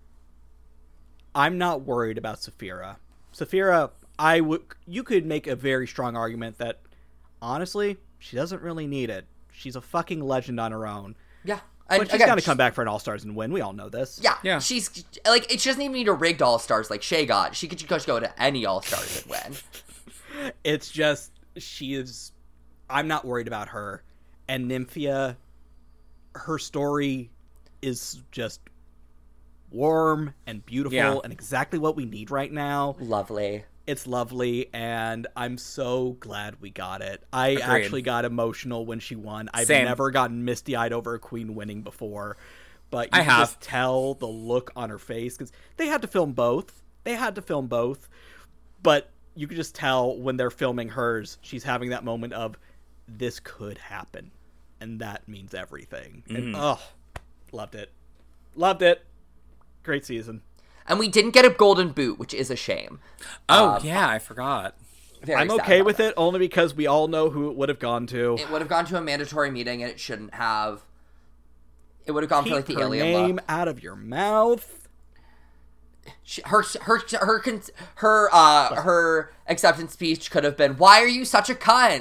S1: I'm not worried about Saphira. Saphira, I would. You could make a very strong argument that, honestly, she doesn't really need it. She's a fucking legend on her own.
S2: Yeah. And
S1: But she's
S2: again,
S1: gonna come back for an All Stars and win. We all know this.
S2: Yeah,
S3: Yeah.
S2: she's like, she doesn't even need a rigged All Stars like Shay got. She could just go to any All Stars and win.
S1: It's just she is. I'm not worried about her, and Nymphia. Her story is just warm and beautiful
S3: Yeah.
S1: and exactly what we need right now.
S2: Lovely.
S1: It's lovely, and I'm so glad we got it. I
S3: Agreed.
S1: actually got emotional when she won. I've
S3: Same.
S1: never gotten misty-eyed over a queen winning before, but you
S3: I
S1: can
S3: have.
S1: just tell the look on her face, because they had to film both. They had to film both, but you could just tell when they're filming hers, she's having that moment of, this could happen, and that means everything. And,
S3: Mm-hmm.
S1: oh, loved it. Loved it. Great season.
S2: And we didn't get a golden boot, which is a shame.
S3: Oh,
S2: Um,
S3: yeah, I forgot.
S2: Very
S1: I'm
S2: sad
S1: okay
S2: about
S1: with
S2: that.
S1: it, only because we all know who it would have gone to.
S2: It would have gone to a mandatory meeting, and it shouldn't have. It would have gone
S1: Keep
S2: for like the
S1: her
S2: alien
S1: name
S2: look.
S1: out of your mouth.
S2: She, her her her con- her uh her acceptance speech could have been, "Why are you such a cunt?"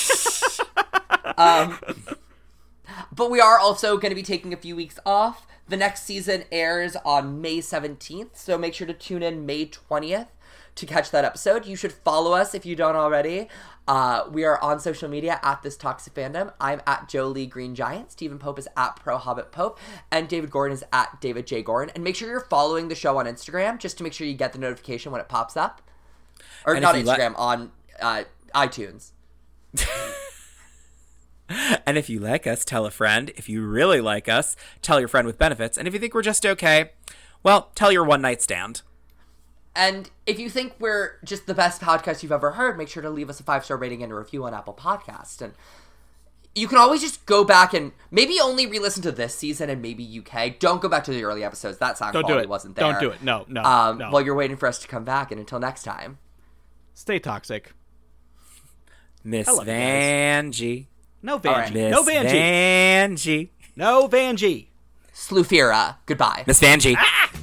S2: um, but we are also going to be taking a few weeks off. The next season airs on May seventeenth, so make sure to tune in May twentieth to catch that episode. You should follow us if you don't already. Uh, we are on social media at This Toxic Fandom. I'm at Jolie Green Giant. Stephen Pope is at Pro Hobbit Pope. And David Gordon is at David J. Gordon. And make sure you're following the show on Instagram just to make sure you get the notification when it pops up. Or
S3: And
S2: not
S3: if you let-
S2: Instagram, on uh, iTunes.
S3: And if you like us, tell a friend. If you really like us, tell your friend with benefits. And if you think we're just okay, well, tell your one night stand.
S2: And if you think we're just the best podcast you've ever heard, make sure to leave us a five-star rating and a review on Apple Podcasts. And you can always just go back and maybe only re-listen to this season and maybe U K. Don't go back to the early episodes. That sound
S1: Don't do
S2: quality
S1: it.
S2: wasn't there.
S1: Don't do it. No, no,
S2: Um,
S1: no.
S2: While you're waiting for us to come back, and until next time.
S1: Stay toxic.
S3: Miss
S1: I love you guys.
S3: Vanjie.
S1: No
S2: All right.
S1: Vanjie.
S3: Miss
S1: No Vanjie.
S3: Vanjie.
S1: No Vanjie.
S2: Slufira. Goodbye.
S3: Miss Vanjie.